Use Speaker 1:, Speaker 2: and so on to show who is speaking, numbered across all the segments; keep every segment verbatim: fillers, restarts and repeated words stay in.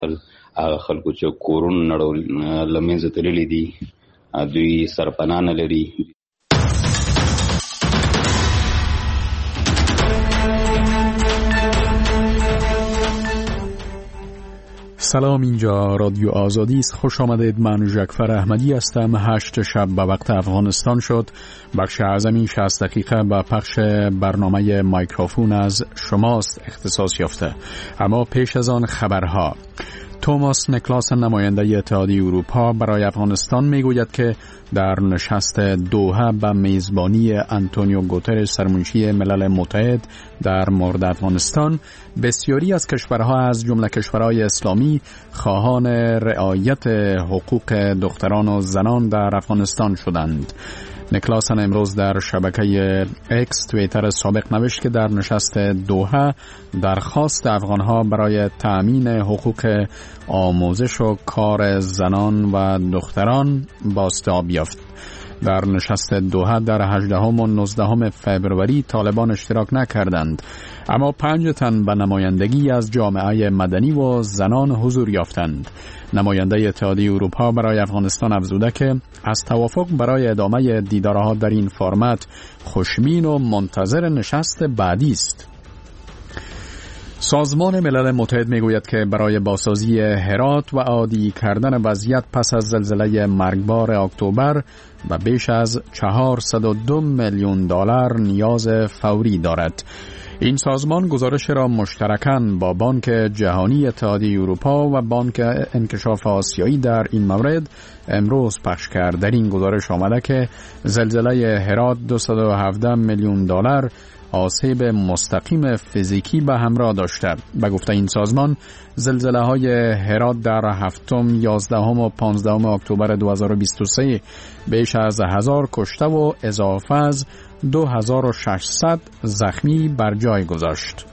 Speaker 1: هغه خلکو چې کورونه نړول له منځه تللي دي، دوی سرپناه نه لري.
Speaker 2: سلام، اینجا رادیو آزادی است. خوش آمدید. من ژکفر احمدی هستم. هشت شب به وقت افغانستان شد. بخش اعظم این شصت دقیقه به پخش برنامه مایکروفون از شماست اختصاص یافته. اما پیش از آن خبرها. توماس نیکلاس نماینده اتحادیه اروپا برای افغانستان میگوید که در نشست دوحه به میزبانی آنتونیو گوترش سرمنشی ملل متحد در مورد افغانستان بسیاری از کشورها از جمله کشورهای اسلامی خواهان رعایت حقوق دختران و زنان در افغانستان شدند. نیکلاسن امروز در شبکه اکس توییتر سابق نوشت که در نشست دوحه درخواست افغانها برای تأمین حقوق آموزش و کار زنان و دختران بازتاب یافت. در نشست دوحه در هجدهم و نوزدهم فوریه طالبان اشتراک نکردند، اما پنج تن به نمایندگی از جامعه مدنی و زنان حضور یافتند. نماینده اتحادیه اروپا برای افغانستان افزوده که از توافق برای ادامه دیدارها در این فرمت خوشبین و منتظر نشست بعدی است. سازمان ملل متحد میگوید که برای بازسازی هرات و عادی کردن وضعیت پس از زلزله مرگبار اکتبر و بیش از چهارصد و دو میلیون دلار نیاز فوری دارد. این سازمان گزارش را مشترکاً با بانک جهانی اتحادیه اروپا و بانک انکشاف آسیایی در این مورد امروز پخش کرد. در این گزارش آمده که زلزله هرات دویست و هفده میلیون دلار آسیب مستقیم فیزیکی به همراه داشته. به گفته این سازمان زلزله های هرات در هفتم، یازدهم و پانزدهم اکتبر دو هزار و بیست و سه بیش از هزار کشته و اضافه از دو هزار و ششصد زخمی بر جای گذاشت.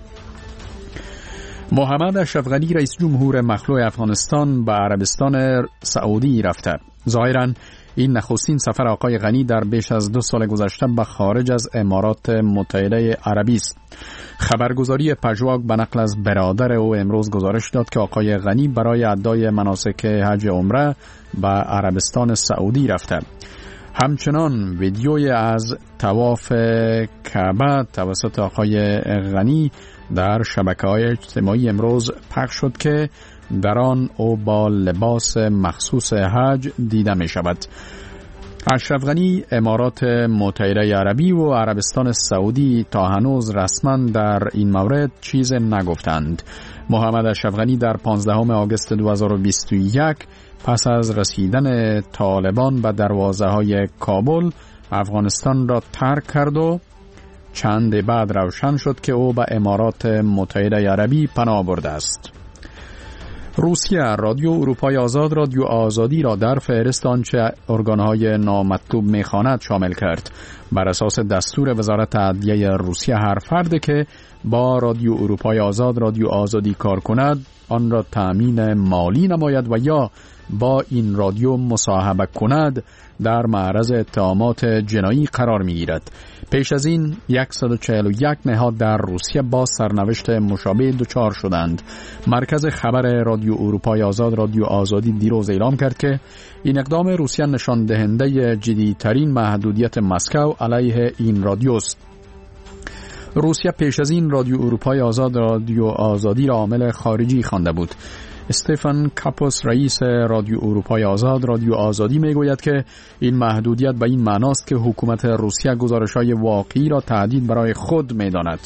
Speaker 2: محمد اشرف غنی رئیس جمهور مخلوع افغانستان به عربستان سعودی رفته. ظاهراً این نخستین سفر آقای غنی در بیش از دو سال گذشته به خارج از امارات متحده عربی است. خبرگزاری پژواک به نقل از برادر او امروز گزارش داد که آقای غنی برای ادای مناسک حج عمره به عربستان سعودی رفته. همچنان ویدیوی از طواف کعبه توسط آقای غنی در شبکه‌های اجتماعی امروز پخش شد که در آن او با لباس مخصوص حج دیده می شود. اشرف غنی امارات متحده عربی و عربستان سعودی تا هنوز رسما در این مورد چیز نگفتند. محمد اشرف غنی در پانزدهم آگوست دو هزار و بیست و یک پس از رسیدن طالبان به دروازه های کابل افغانستان را ترک کرد و چند بعد روشن شد که او به امارات متحده عربی پناه برده است. روسیه رادیو اروپای آزاد رادیو آزادی را در فهرست آنچه ارگانهای نامطلوب میخواند شامل کرد. بر اساس دستور وزارت عدلیه روسیه هر فرد که با رادیو اروپای آزاد رادیو آزادی کار کند آن را تأمین مالی نماید و یا با این رادیو مصاحبه کند در معرض اتهامات جنایی قرار می‌گیرد. پیش از این صد و چهل و یک نهاد در روسیه با سرنوشت مشابه دچار شدند. مرکز خبر رادیو اروپای آزاد رادیو آزادی دیروز اعلام کرد که این اقدام روسیه نشان دهنده جدی‌ترین محدودیت مسکو علیه این رادیوست. روسیه پیش از این رادیو اروپای آزاد رادیو آزادی را عامل خارجی خوانده بود. استفان کاپوس رئیس رادیو اروپای آزاد رادیو آزادی میگوید که این محدودیت به این معناست که حکومت روسیه گزارش‌های واقعی را تهدید برای خود می‌داند.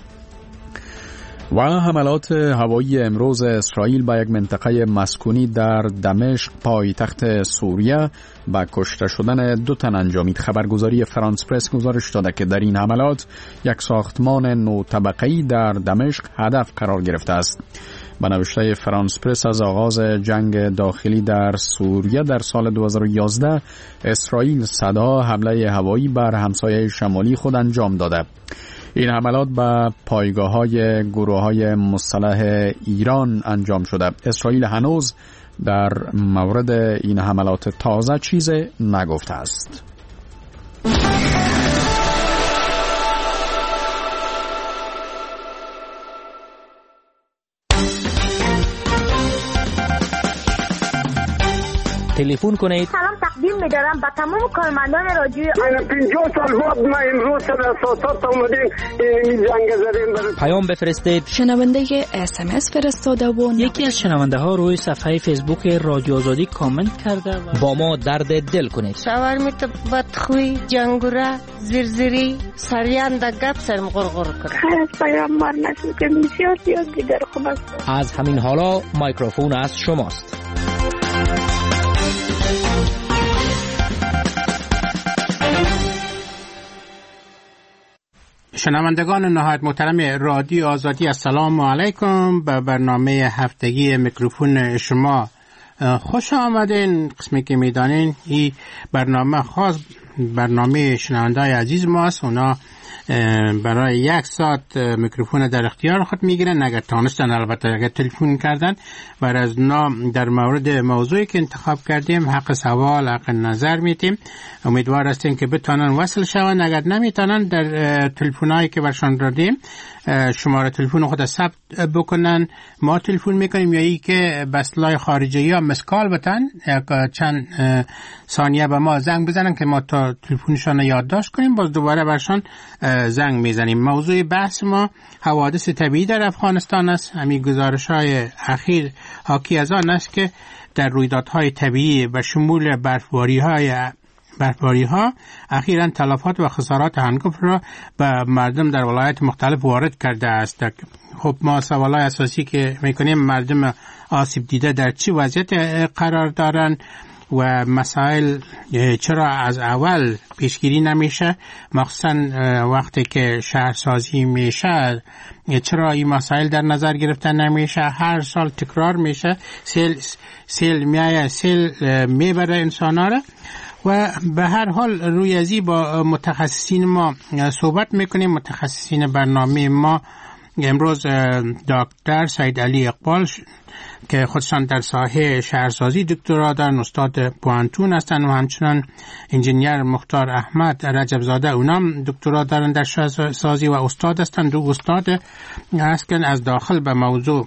Speaker 2: و حملات هوایی امروز اسرائیل به یک منطقه مسکونی در دمشق پایتخت سوریه با کشته شدن دو تن انجامید. خبرگزاری فرانس پرس گزارش داده که در این حملات یک ساختمان نو طبقه‌ای در دمشق هدف قرار گرفته است. به نوشته فرانس پرس از آغاز جنگ داخلی در سوریه در سال دو هزار و یازده اسرائیل صدها حمله هوایی بر همسایه شمالی خود انجام داده. این حملات به پایگاه‌های گروه‌های مسلح ایران انجام شده. اسرائیل هنوز در مورد این حملات تازه چیز نگفته است.
Speaker 3: تلفن کنید.
Speaker 4: سلام تقدیم می‌دارم به تمام کارمندان رادیو.
Speaker 5: پنجاه سال بعد ما امروز سر اساسات اومدیم این جنگ زدیم.
Speaker 3: پیام بفرستید.
Speaker 6: شنونده اس ام اس فرستاده و
Speaker 7: یکی از شنونده ها روی صفحه فیسبوک رادیو آزادی کامنت کرده و
Speaker 3: با ما درد دل کنید.
Speaker 8: شاورمیت بدخوی، جنگوره، زرزری، سریان دا گپ سرم غرغر کرد.
Speaker 4: از پیام مار نشد که بسیار زیاد دیگر خوب است.
Speaker 3: از همین حالا میکروفون از شماست.
Speaker 9: شنوندگان نهایت محترم رادیو آزادی، السلام علیکم. به برنامه هفتگی میکروفون شما خوش آمدین. قسمی که میدانین این برنامه خاص برنامه شنوندای عزیز ماست. اونا برای یک ساعت میکروفون در اختیار خود میگیرن اگر تانستن، البته اگر تلفن کردن، و از نام در مورد موضوعی که انتخاب کردیم حق سوال، حق نظر میتیم. امیدوار هستیم که بتونن وصل شون. اگر نمیتونن در تلفنایی که برشان دادیم شماره تلفن خود ثبت بکنن، ما تلفن میکنیم، یا ای که بسلای خارجی یا مسکال بتن چند ثانیه به ما زنگ بزنن که ما تا تلفنشان یادداشت کنیم، باز دوباره برشان زنگ میزنیم. موضوع بحث ما حوادث طبیعی در افغانستان است. همین گزارش‌های اخیر حاکی از آن است که در رویدادهای طبیعی و شمول برفباری‌های برفباری ها اخیراً تلفات و خسارات هنگفت را به مردم در ولایت مختلف وارد کرده است. خب ما سوالای اساسی که میکنیم، مردم آسیب دیده در چه وضعیت قرار دارند و مسائل چرا از اول پیشگیری نمیشه، مخصوصا وقتی که شهرسازی میشه چرا این مسائل در نظر گرفته نمیشه. هر سال تکرار میشه، سیل سیل میایه، سیل میبره انسانا را. و به هر حال روی ازی با متخصصین ما صحبت میکنیم. متخصصین برنامه ما امروز دکتر سید علی اقبال که خودشان در ساحه شهرسازی دکترا دارن، استاد پوانتون هستند، و همچنان انجینیر مختار احمد رجبزاده، اونام دکترا دارن در شهرسازی و استاد هستند. دو استاد هست که از داخل به موضوع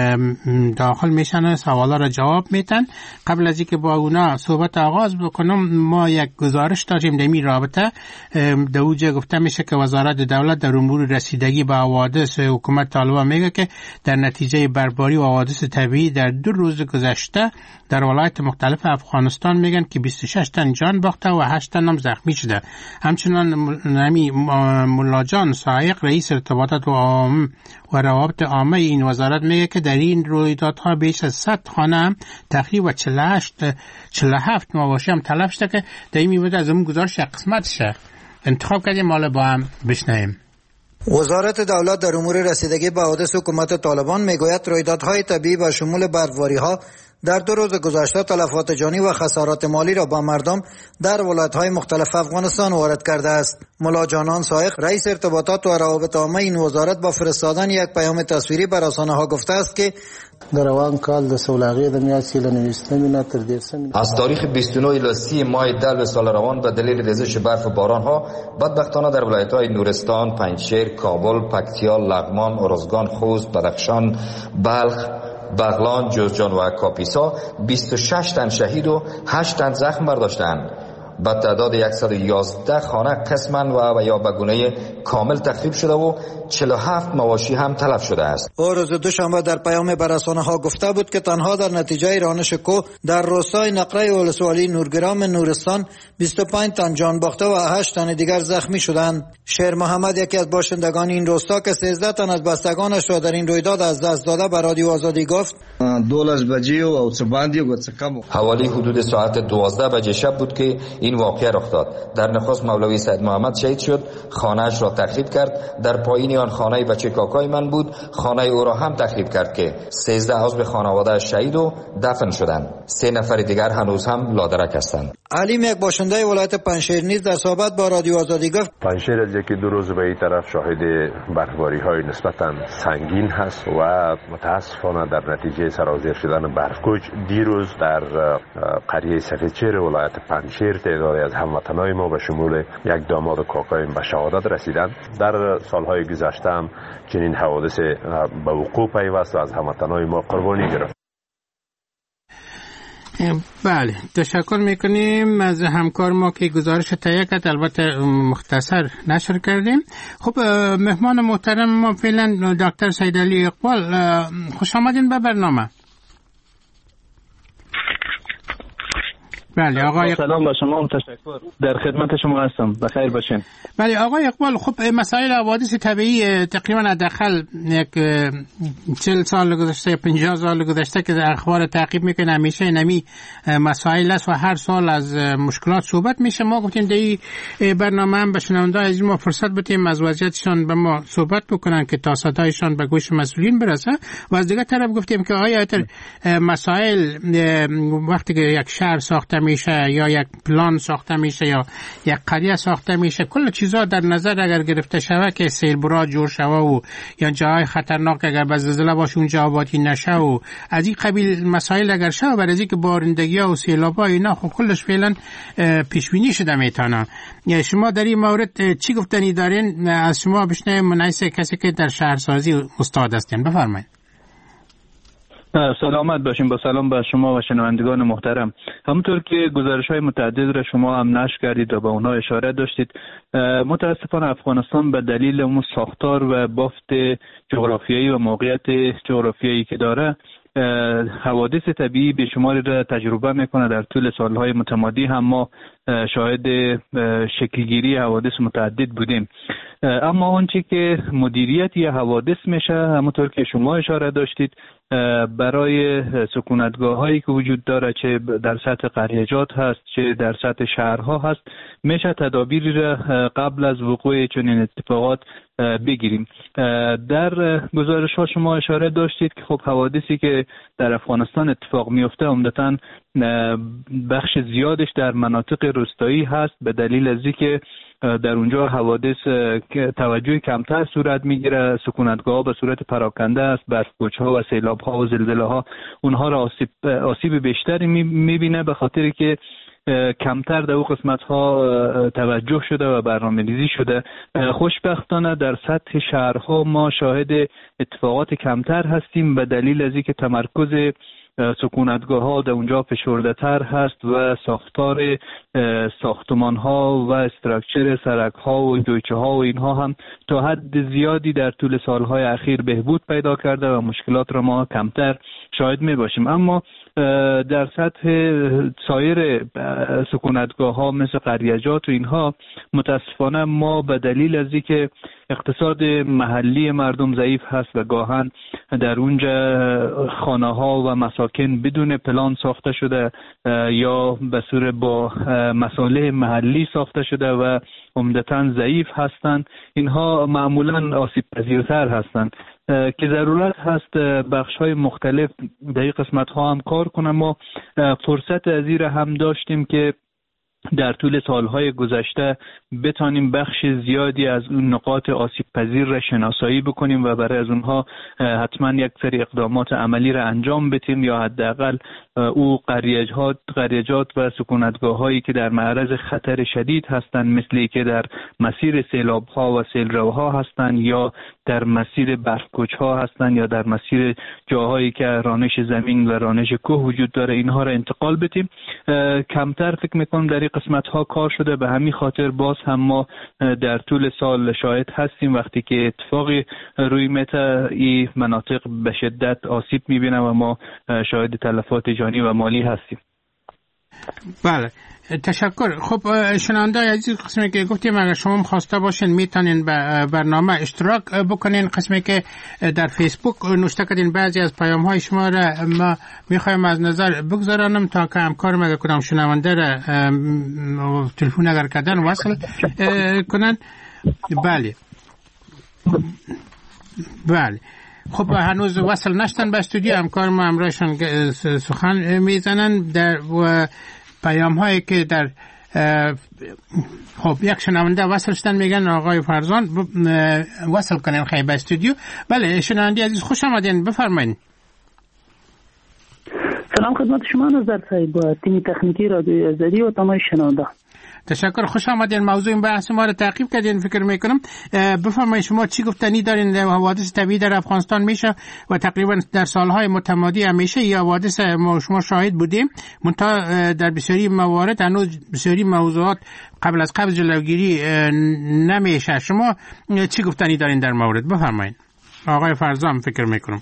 Speaker 9: داخل میشن، سوالا را جواب میتن. قبل از اینکه با اونا صحبت آغاز بکنم، ما یک گزارش داشتیم در این رابطه. در اوجه گفته میشه که وزارت دولت در امور رسیدگی به حوادث حکومت طالبان میگه که در نتیجه برفباری و حوادث طبیعی در دو روز گذشته در ولایت مختلف افغانستان میگن که بیست و شش تن جان باخته و هشت تن هم زخمی شده. همچنان نمی ملاجان سایق رئیس ارتباطات و عام و روابط عامه این وزارت میگه که در این رویدادها بیش از صد خانه هم تقریبا چهل و هشت چهل و هفت مواشی هم تلف شده که در این میبوده از اون گزارش یک قسمتشه انتخاب کردیم مال با هم بشنویم.
Speaker 10: وزارت دولت در امور رسیدگی به حوادث حکومت طالبان میگوید رویدادهای طبیعی و شمول برفباری‌ها در دو روز گذشته تلفات جانی و خسارات مالی را با مردم در ولایت‌های مختلف افغانستان وارد کرده است. ملا جانان سایق رئیس ارتباطات و روابط عامه این وزارت با فرستادن یک پیام تصویری بر رسانه‌ها گفته است که
Speaker 11: در روان کال د سولاغی د میاشتې له نویستنې نه تر دېرشمې
Speaker 12: از تاریخ بیست و نه الی سی ماه دلو سال روان به دلیل ریزش برف و باران‌ها بدبختانه در ولایت‌های نورستان، پنجشیر، کابل، پکتیا، لغمان، ارزگان، خوست، بدخشان، بلخ، بغلان، جوزجان و کاپیسا بیست و شش تن شهید و هشت تن زخم برداشتند. به تعداد صد و یازده خانه قسماً و یا به گونه کامل تخریب شده و چهل و هفت مواشی هم تلف شده است.
Speaker 10: او روز دوشنبه در پیام به رسانه‌ها گفته بود که تنها در نتیجه رانش کوه در روستای نقره ولسوالی نورگرام نورستان بیست و پنج تن جان باخته و هشت تن دیگر زخمی شدند. شیر محمد یکی از باشندگان این روستا که سیزده تن از بستگانش را در این رویداد از دست داده به رادیو آزادی گفت
Speaker 13: دولت بجې او څه باندې او څه کم.
Speaker 12: حوالی حدود ساعت دوازده بجه شب بود که این واقعه رخ داد. در نخست مولوی سید محمد شهید شد، خانه‌اش را تخریب کرد. در پایین آن خانه بچه کاکای من بود، خانه او را هم تخریب کرد که سیزده عضو خانواده شهید و دفن شدند. سه نفر دیگر هنوز هم لادرک هستند.
Speaker 10: علیم یک باشنده ولایت پنجشیر نیز در صحبت با رادیو آزادی گفت
Speaker 14: پنجشیر از یکی دو روز به این طرف شاهد برفباری‌های نسبتاً سنگین هست و متاسفانه در نتیجه سرازیر شدن برفکوچ دیروز در قریه سفیدچیر ولایت پنجشیر تعدادی از هموطنان ما به شمول یک داماد کاکای به شهادت رسیدند. در سالهای گذشته هم چنین حوادث به وقوع پیوست و از هموطنان ما قربانی گرفت.
Speaker 9: بله تشکر میکنیم از همکار ما که گزارش تهیه کرد، البته مختصر نشر کردیم. خب مهمان محترم ما فعلا دکتر سیدعلی اقبال، خوش آمدین به برنامه. بله آقای
Speaker 15: سلام با شما، تشکر، در خدمت شما هستم، بخیر باشین.
Speaker 9: بله آقای اقبال، خب مسائل حوادث طبیعی تقریبا حداقل یک چهل سال گذشته، پنجاه سال گذشته که در اخبار تعقیب میکنه، همیشه نمی مسائل است و هر سال از مشکلات صحبت میشه. ما گفتیم در این برنامه هم به شنونده‌های عزیز ما فرصت بدیم از وضعیتشان به ما صحبت بکنن که تا صدایشان به گوش مسئولین برسه، و از دیگه طرف گفتیم که آیا مسائل وقتی که یک شهر ساخته میشه یا یک پلان ساخته میشه یا یک قریه ساخته میشه، کل چیزا در نظر اگر گرفته شوه که سیلبرا جور شوه و یا جای خطرناک اگر به زلزله باشه اونجا آبادی نشه و از این قبیل مسائل اگر شوه، برای اینکه بارندگی ها و سیلابا اینا خب کلش فعلا پیش بینی شده میتونه. شما در این مورد چی گفتنی دارین؟ از شما بشنویم، منیسه کسی که در شهرسازی استاد هستین، بفرمایید.
Speaker 15: سلامت باشین. با سلام به شما و شنوندگان محترم. همونطور که گزارش‌های متعدد را شما هم نشر کردید و به اونها اشاره داشتید، متاسفانه افغانستان به دلیل اون ساختار و بافت جغرافیایی و موقعیت جغرافیایی که داره، حوادث طبیعی به شماری را تجربه میکنه. در طول سالهای متمادی هم ما شاهد شکلگیری حوادث متعدد بودیم، اما آنچه که مدیریت یا حوادث میشه، همونطور که شما اشاره داشتید، برای سکونتگاه هایی که وجود داره، چه در سطح قریه‌جات هست چه در سطح شهرها هست، میشه تدابیری را قبل از وقوع چنین اتفاقات بگیریم. در گزارش ها شما اشاره داشتید که خب حوادثی که در افغانستان اتفاق میفته عمدتاً بخش زیادش در مناطق روستایی هست، به دلیل از اینکه در اونجا حوادث توجه کمتر صورت میگیره، سکونتگاه ها به صورت پراکنده است، برف‌کوچ ها و سیلاب ها و زلزله ها اونها را آسیب آسیب بیشتری میبینه، به خاطری که کمتر در اون قسمت ها توجه شده و برنامه‌ریزی شده. خوشبختانه در سطح شهرها ما شاهد اتفاقات کمتر هستیم، به دلیل از اینکه تمرکز سکونتگاه ها در اونجا فشرده تر هست و ساختار ساختمان ها و استراکچر سرک ها و جویچه ها و اینها هم تا حد زیادی در طول سالهای اخیر بهبود پیدا کرده و مشکلات را ما کمتر شاهد می باشیم. اما در سطح سایر سکونتگاه ها مثل قریه‌جات و اینها متاسفانه ما به دلیل از اینکه اقتصاد محلی مردم ضعیف هست و گاهن در اونجا خانه ها و مساکن بدون پلان ساخته شده یا به صورت با مصالح محلی ساخته شده و عمدتاً ضعیف هستند، اینها معمولاً آسیب پذیرتر هستند که ضرورت هست بخش های مختلف در این قسمت ها هم کار کنم. ما فرصت از این هم داشتیم که در طول سالهای گذشته بتانیم بخش زیادی از اون نقاط آسیب پذیر را شناسایی بکنیم و برای از اونها حتما یک سری اقدامات عملی را انجام بدیم، یا حداقل او قریه‌جات قریه‌جات و سکونتگاه هایی که در معرض خطر شدید هستند، مثلی که در مسیر سیلاب ها و سیلروها هستند یا در مسیر برف‌کوچ ها هستند یا در مسیر جاهایی که رانش زمین و رانش کوه وجود داره، اینها را انتقال بدیم. کمتر فکر میکنم در این قسمت ها کار شده، به همین خاطر باز هم ما در طول سال شاهد هستیم وقتی که اتفاقی روی میته این مناطق به شدت آسیب میبینه و ما شاهد تلفات جانی و مالی هستیم.
Speaker 9: بله تشکر. خب شنونده عزیز، قسمی که گفتیم اگر شما خواسته باشین میتونین به برنامه اشتراک بکنین. قسمی که در فیسبوک نوشته کردین بعضی از پیام های شما را ما میخوایم از نظر بگذارانم تا که همکارم اگر کنم شنونده را تلفن اگر کردن وصل کنن. بله بله خب هنوز وصل نشدن به استودیو، همکار ما همراهشان سخن میزنن در و پیام هایی که در خب یک شنونده وصل شدن، میگن آقای فرزان وصل کنین خیلی به استودیو. بله شنونده عزیز خوش آمدین، بفرمایید.
Speaker 16: سلام خدمت شما نظر صاحب با تیم تکنیکی رادیو آزادی و تمام شنونده.
Speaker 9: تشکر، خوش آمدین. موضوع این بحث ما رو تعقیب کردین فکر میکنم. بفرمایید شما چی گفتنی دارین؟ حوادث طبیعی در افغانستان میشه و تقریبا در سالهای متمادی همیشه یا حوادث ما شما شاهد بودیم، منتها در بسیاری موارد هنوز بسیاری موضوعات قبل از قبل جلوگیری نمیشه. شما چی گفتنی دارین در مورد؟ بفرمایید. آقای فرزام فکر میکنم.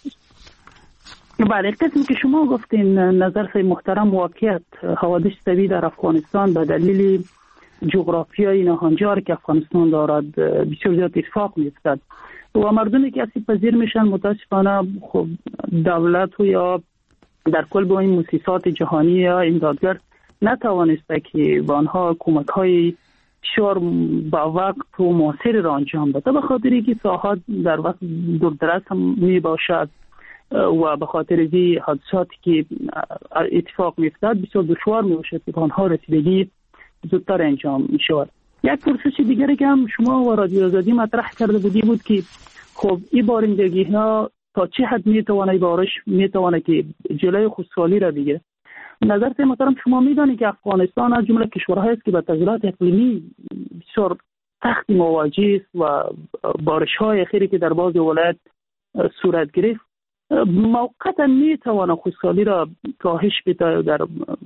Speaker 16: بله، قسمی که شما گفتین نظر سای محترم، واقعیت حوادث طبیعی در افغانستان به دلیل جغرافیای ناهنجار که افغانستان دارد بسیار زیاد اتفاق میفتد و مردمی که اصلی پذیر میشن متاسفانه خب دولت و یا در کل با این مؤسسات جهانی یا امدادگر نتوانسته که با آنها کمک های بسیار با وقت و موثر را انجام بده، به خاطری که ساحات در وقت دوردراز هم می باشد و به خاطر این حادثاتی که اتفاق میفتد بسیار دشوار می باشد که آنها رسیدگی زودتر انجام می شود. یک پرسش دیگری که هم شما و رادیو آزادی مطرح کرده بودی بود که خب این بارندگی ها تا چه حد می توانه بارش می توانه که جلوی خشکسالی را بگیره. نظر محترم شما میدانید که افغانستان از جمله کشورهایی است که با تغییرات اقلیمی بسیار سخت مواجه است و بارش های اخیری که در بعض ولایت صورت گرفت موقتا میتواند خشکسالی را کاهش بده، در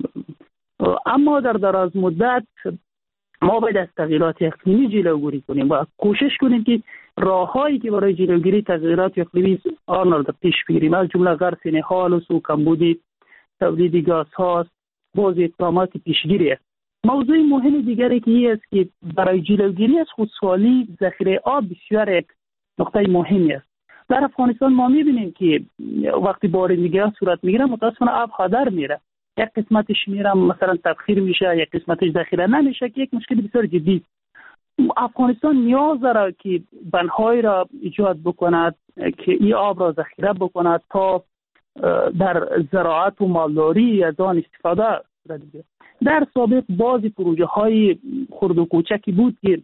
Speaker 16: اما در دراز مدت ما باید از تغییرات اقلیمی جلوگیری کنیم و کوشش کنیم که راههایی که برای جلوگیری تغییرات اقلیمی آن را پیش بگیریم، از جمله غرس نهال و سوکمبودی تولید گاز هاست، باز اقدامات پیشگیری است. موضوع مهم دیگری که این است که برای جلوگیری از خشکسالی ذخیره آب بسیار یک نقطه مهمی است. در افغانستان ما میبینیم که وقتی بارندگی ها صورت میگیره متاسفانه آب هدر میره، یک قسمتش میره مثلا تبخیر میشه، یک قسمتش ذخیره نمیشه که یک مشکل بسیار جدی. افغانستان نیاز داره که بندهای را ایجاد بکند که این آب را ذخیره بکند تا در زراعت و مالداری از آن استفاده دیگه. در سابق بعضی پروژه های خرد و کوچکی بود که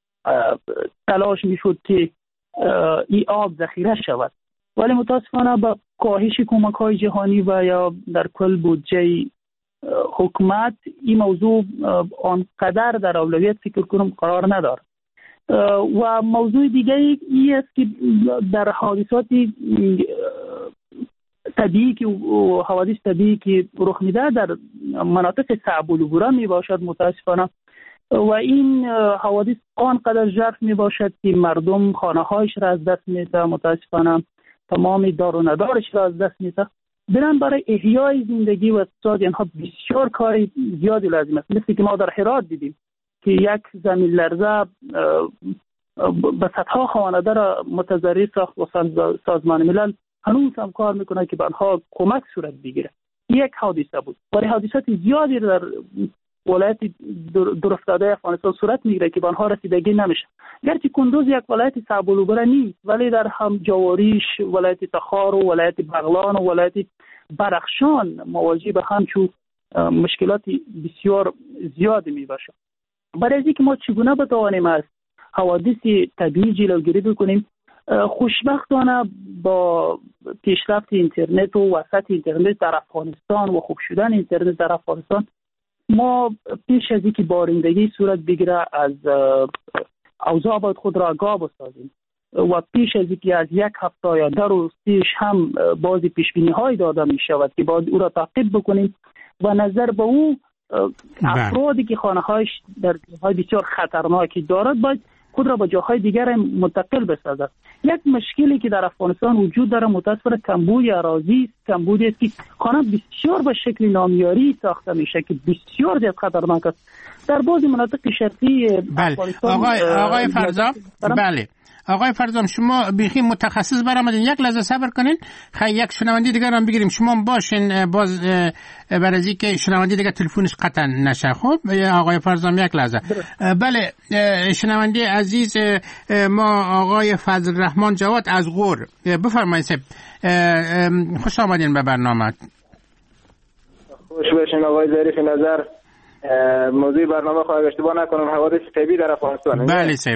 Speaker 16: تلاش میشد که این آب ذخیره شود، ولی متاسفانه با کاهش کمک های جهانی و یا در کل بودجه حکومت این موضوع آنقدر در اولویت فکر کنم قرار ندارد. و موضوع دیگه ای است که در حادثات طبیعی که حوادث طبیعی که رخ میده در مناطق صعب العبور می باشد متاسفانه، و این حوادث آنقدر ژرف می باشد که مردم خانه هایش را از دست میده، متاسفانه تمام دار و ندارش را از دست میده. برن برای احیای زندگی و اقتصاد اینها بسیار کار زیادی لازم است. مثل که ما در هرات دیدیم که یک زمین لرزه به صدها خانواده را متضرر ساخت و سازمان ملل هنوز هم کار میکنه که به آنها کمک صورت بگیره. یک حادثه بود، ولی حادثات زیادی در ولایت دورافتاده افغانستان صورت میگیره که به آنها رسیدگی نمیشه. گرچه کندوز یک ولایت صعب العبور نیست، ولی در هم جواریش، ولایت تخار و ولایت بغلان و ولایت بدخشان مواجه به همچون مشکلات بسیار زیادی میباشه. برای اینکه ما چگونه بتوانیم از حوادث طبیعی جلوگیری بکنیم، خوشبختانه با پیشرفت اینترنت و وسعت اینترنت در افغانستان و خوب شدن اینترنت در افغانستان، ما پیش از اینکه بارندگی صورت بگیره از اوضاع باید خود را آگاه بسازیم و پیش از اینکه از یک هفته یا دو روز پیش هم بعضی پیشبینی های داده می شود که باید او را تعقیب بکنیم و نظر به او افرادی که خانه هایش در جاهای بسیار خطرناکی دارد باید خود را به جاهای دیگر منتقل بسازد. یک مشکلی که در افغانستان وجود داره متاسفانه کمبود اراضی است، کمبودی است که خانه بسیار به شکل نامیاری ساخته میشه که بسیار زیاد خطرناک است. در بعضی مناطق شرقی افغانستان
Speaker 9: آقای آقای فرزام بله آقای فرزام شما بیخی متخصص برآمدین، یک لحظه صبر کنین خیلی یک شنونده دیگر هم بگیریم. شما باشین باز برای اینکه شنونده دیگر تلفنش قطع نشه. خب آقای فرزام یک لحظه. بله شنونده عزیز ما آقای فضل رحمان جواد از غور، بفرمایید. خوش آمدین به برنامه.
Speaker 17: خوش باشین آقای ظریف نظر. موضوع برنامه خواهد اشتباه نکنم حوادث طبیعی در افغانستان.
Speaker 9: بله صاحب.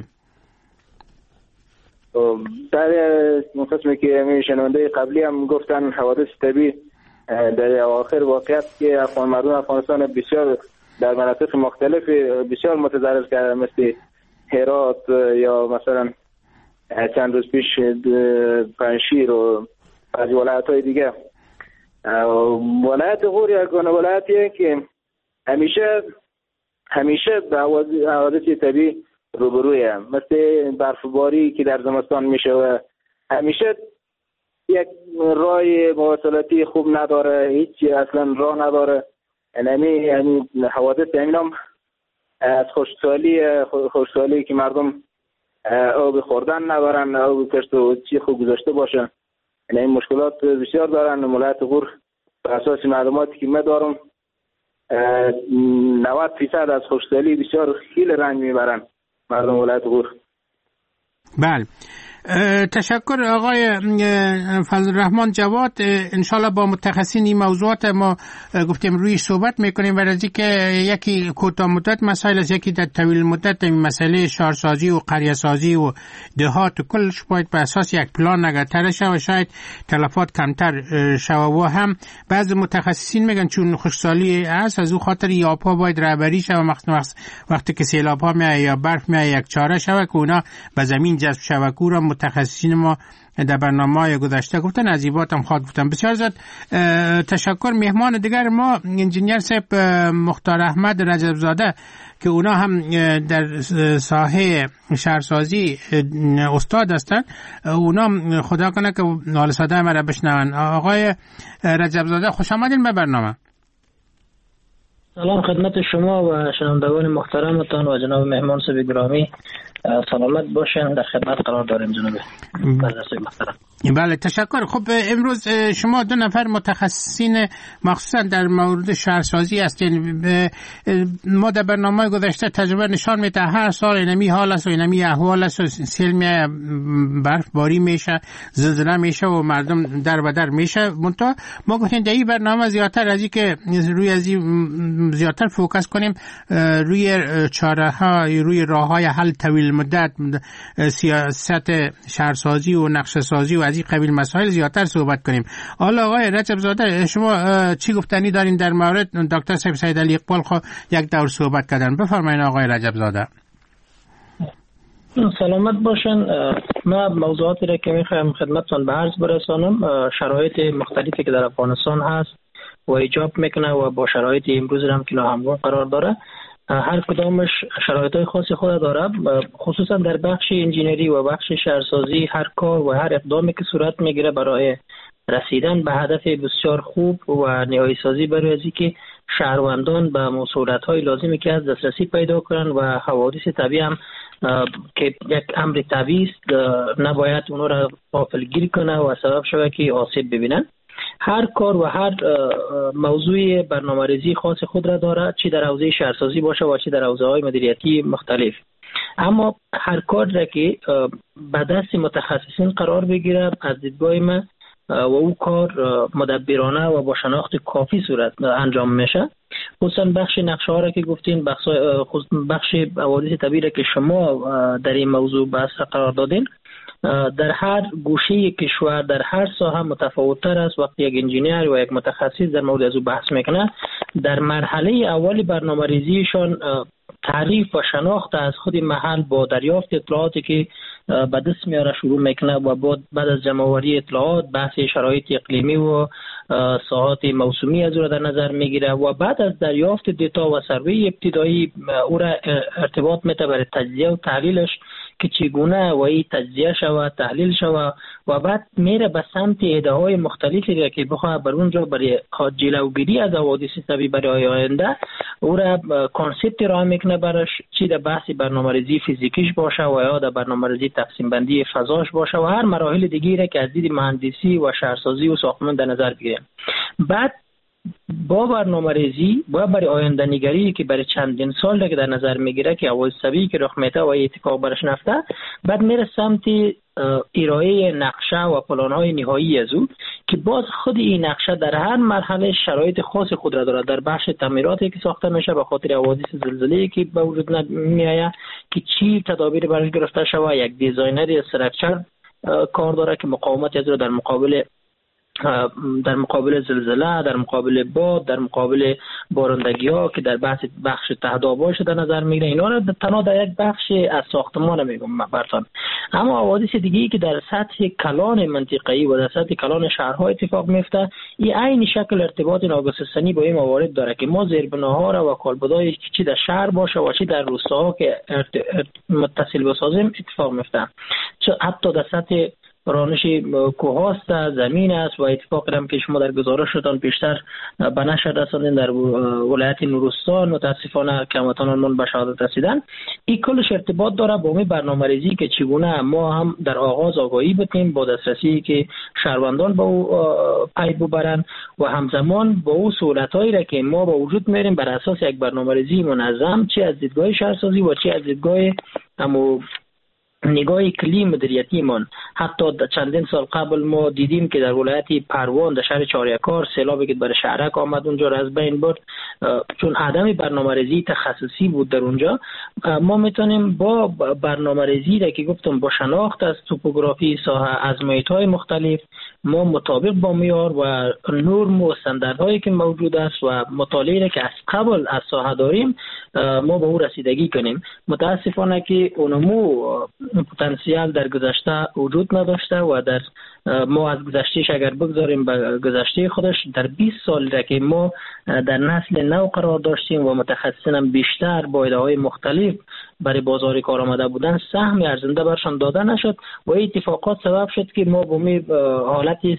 Speaker 17: در قسمی که شنونده قبلی هم گفتن حوادث طبیعی در اواخر واقعیت که افغان مردم افغانستان بسیار در مناطق مختلف بسیار متضرر کرده، مثل هرات یا مثلا چند روز پیش پنشیر و از ولایت های دیگه. ولایت غور یک ولایتیه که همیشه همیشه به حوادث طبیعی روبرویه، مثل برفباری که در زمستان میشه و همیشه یک راه مواصلاتی خوب نداره، هیچ اصلا راه نداره. یعنی یعنی حوادث همینم از خوشحالی خوشحالی که مردم آب خوردن ندارن، آب کشت و چی خوب گذاشته باشه. یعنی این مشکلات بسیار دارن. ولایت غور بر اساس معلوماتی که من دارم نود فیصد از خوشحالی بسیار خیلی رنج میبرن مردم ولایت غور.
Speaker 9: بله، تشکر آقای فضل الرحمن جواد. انشالله با متخصصین این موضوعات ما گفتیم روی صحبت میکنیم و از اینکه یکی کوتاه مدت مسائل است، یکی در طویل مدت مسئله شهرسازی و قریه سازی و دهات و کلش باید به اساس یک پلان نگهداری شود و شاید تلفات کمتر شود. و هم بعض متخصصین میگن چون خشکسالی است از او خاطر یاب‌ها باید رهبری شود، مخصوصا وقتی که سیلاب‌ها میاد یا برف میاد یک چاره شود که اونا به زمین جذب شود. کورا متخصصین ما در برنامه‌های گذشته گفتن، از ایباتم خواهد گفتن. بسیار زیاد تشکر. مهمان دیگر ما انجینیر صاحب مختار احمد رجب زاده که اونا هم در ساحه شهرسازی استاد هستن. اونا خدا کنه که نال صدای مرا بشنون. آقای رجب زاده خوش آمدین به برنامه.
Speaker 7: سلام خدمت شما و شنوندگان محترمتان و جناب مهمان صاحب گرامی. سلامت باشین، در خدمت قرار داریم جناب محترم.
Speaker 9: بله تشکر. خب امروز شما دو نفر متخصصین مخصوصا در مورد شهرسازی هستین. ما در برنامه گذشته تجربه نشان میده هر سال اینمی حال است و اینمی احوال است و سیل میاد، برف باری میشه، زلزله میشه و مردم در و در میشه. منتها ما گفتیم در این برنامه زیادتر از این که روی از این زیادتر فوکس کنیم روی چاره ها، روی راه های حل طویل مدت، سیاست شهرسازی و نقشه سازی و از این قبیل مسائل زیادتر صحبت کنیم. حالا آقای رجب زاده شما چی گفتنی دارین در مورد؟ دکتر صاحب سید علی اقبال خو یک دور صحبت کردن. بفرمایید آقای رجب زاده.
Speaker 7: سلامت باشن. من موضوعاتی را که میخوایم خدمتتون به عرض برسانم شرایط مختلفی که در افغانستان هست و ایجاب میکنه و با شرایط امروز هم که همگون قرار داره. هر کدامش شرایط‌های خاص خود داره، خصوصا در بخش انجینری و بخش شهرسازی هر کار و هر اقدامی که صورت میگیره برای رسیدن به هدف بسیار خوب و نهایی سازی برای ازی که شهروندان به مسئولیت‌های لازمی که از دسترسی پیدا کنن و حوادث طبیعی هم که یک امر طبیعی است نباید اونها را غافلگیر کنه و سبب شود که آسیب ببینن. هر کار و هر موضوع برنامه‌ریزی خاص خود را داره، چی در حوزه شهرسازی باشه و چی در حوزه‌های مدیریتی مختلف. اما هر کار را که به دست متخصصین قرار بگیره از دیدگاه من و او کار مدبرانه و با شناخت کافی صورت انجام میشه. خصوصا بخش نقشه ها را که گفتین، بخش بخش حوادث طبیعی را که شما در این موضوع بحث قرار دادین، در هر گوشه کشور در هر ساحه متفاوت‌تر است. وقتی یک انجینیر و یک متخصص در مورد از او بحث میکنه، در مرحله اولی برنامه‌ریزیشان تعریف و شناخت از خود محل با دریافت اطلاعاتی که به دست میاره شروع میکنه و بعد از جمع‌آوری اطلاعات بحث شرایط اقلیمی و ساعات موسمی از او را در نظر میگیره و بعد از دریافت دیتا و سروی ابتدایی او را ارتباط میده برای تجزیه و تحلیلش که چگونه و این تجزیه شود، تحلیل شود و بعد میره به سمت ایده های مختلفی که بخواه بر اونجا برای جلوگیری از حوادث طبیعی برای آینده او را کانسپت راه میکنه براش، چی در بحث برنامه‌ریزی فیزیکیش باشه و یا در برنامه‌ریزی تقسیم بندی فضاش باشه و هر مراحل دیگری را که از دید مهندسی و شهرسازی و ساختمان در نظر بگیریم. بعد با برنامه‌ریزی و برای آینده نگری که برای چندین سال که در نظر میگیره که حوادث طبیعی که رخ میده و اتفاق برش نفته، بعد میره سمت ارائه نقشه و پلان‌های نهایی از او که باز خود این نقشه در هر مرحله شرایط خاص خود را داره. در بخش تعمیراتی که ساخته میشه به خاطر حوادث زلزله‌ای که به وجود میآید که چی تدابیر برش گرفته شود، یک دیزاینر استراکچر کار داره که مقاومت از را در مقابل در مقابل زلزله، در مقابل باد، در مقابل بارندگی ها که در بحث بخش تهداباش در نظر میگیره، اینا رو تنها در یک بخش از ساختمان میگم برتان. اما حوادث دیگه‌ای که در سطح کلان منطقه‌ای و در سطح کلان شهرها اتفاق میفته، این عین شکل ارتباط ناگسستنی با این موارد داره که ما زیربناها را و کالبدای چی در شهر باشه و چی در روستاها که ارت... ارت... متصل بسازیم اتفاق میفته. حتی در سطح رانش کوه است، زمین است و اتفاق هم که شما در گزارشتان بیشتر به نشر رساندین در ولایت نورستان متاسفانه که هموطنان به شهادت رسیدن. این کلش ارتباط داره با این برنامه‌ریزی که چگونه ما هم در آغاز آگاهی بتیم با دسترسی که شهروندان با او پی ببرن و همزمان با او سهولتایی را که ما با وجود میاریم بر اساس یک برنامه‌ریزی منظم، چه از دیدگاه شهرسازی و چه از دیدگاه امو نگاه کلی مدیریتی من. حتی چندین سال قبل ما دیدیم که در ولایت پروان در شهر چاریکار سیلابی که برای شهرک آمد اونجا را از بین برد، چون عدم برنامه‌ریزی تخصصی بود در اونجا. ما میتونیم با برنامه‌ریزی را که گفتم با شناخت از توپوگرافی ساحه از محیط‌های مختلف، ما مطابق با معیار و نرم و استانداردهایی که موجود است و مطالعه‌ای را که از قبل از ساحه داریم ما به او رسیدگی کنیم. متاسفانه که اونمو پتانسیل در گذشته وجود نداشته و در ما از گذشتهش اگر بگذاریم به گذشته خودش، در بیست سال را که ما در نسل نو قرار داشتیم و متخصصین هم بیشتر با ایده‌های مختلف برای بازار کار آمده بودن، سهم ارزنده برشان داده نشد و این اتفاقات سبب شد که ما به می حالتی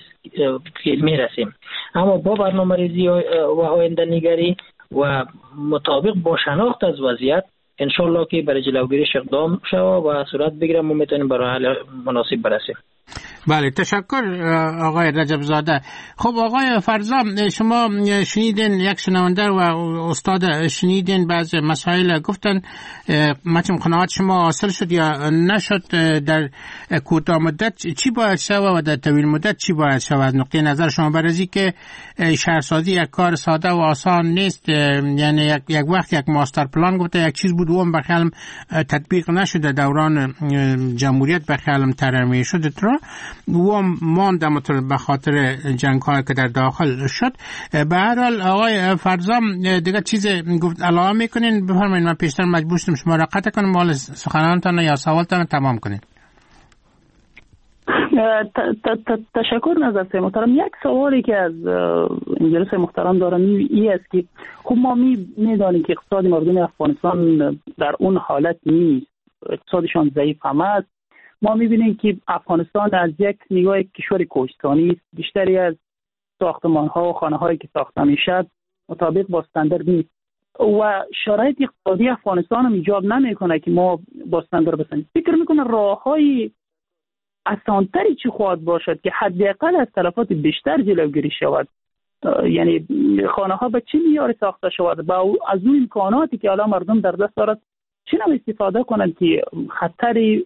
Speaker 7: میرسیم. اما با برنامه‌ریزی و آینده نگری و مطابق با شناخت از وضعیت انشالله که برای جلوگیریش اقدام شود و صورت بگیره، ما میتونیم برای حل مناسب برسیم.
Speaker 9: بله، تشکر آقای رجب زاده. خب آقای فرزام، شما شنیدین، یک شنونده و استاد شنیدین بعض مسائل گفتن، متن قناعت شما حاصل شد یا نشد؟ در کوتاه مدت چی باید شود و در طویل مدت چی باید شود از نقطه نظر شما؟ برای که شهرسازی یک کار ساده و آسان نیست، یعنی یک, یک وقت یک ماستر پلان گفته یک چیز بود و اون بخیالم تطبیق نشده دوران جمهوریت، بخیالم ترمیه شده ترا و ماندم به خاطر جنگ های که در داخل شد. به هر حال آقای فرزام دیگه چیز گفت علاوه میکنین بفرمایید، من پیشتر مجبور شدم شما را قطع کنم، مال سخنانتان یا سوالتان تمام کنین.
Speaker 16: تشکر نظر محترم. یک سوالی که از جلسه محترم دارم این است که خب ما میدانیم که اقتصاد مردم افغانستان در اون حالت نیست، اقتصادشان ضعیف هم است. ما میبینیم که افغانستان از یک نگاه کشور کوهستانی است، بیشتری از ساختمان ها و خانه هایی که ساخته میشد مطابق با استاندارد نیست و شرایط اقتصادی افغانستان هم ایجاب نمیکنه که ما با استاندارد بسازیم. فکر میکنم راه های آسان‌تری چی خواهد باشد که حداقل از تلفات بیشتر جلوگیری شود، یعنی خانه ها به چه معیار ساخته شود، با از اون امکاناتی که الان مردم در دست دارد چه نوع استفاده کنند که خطر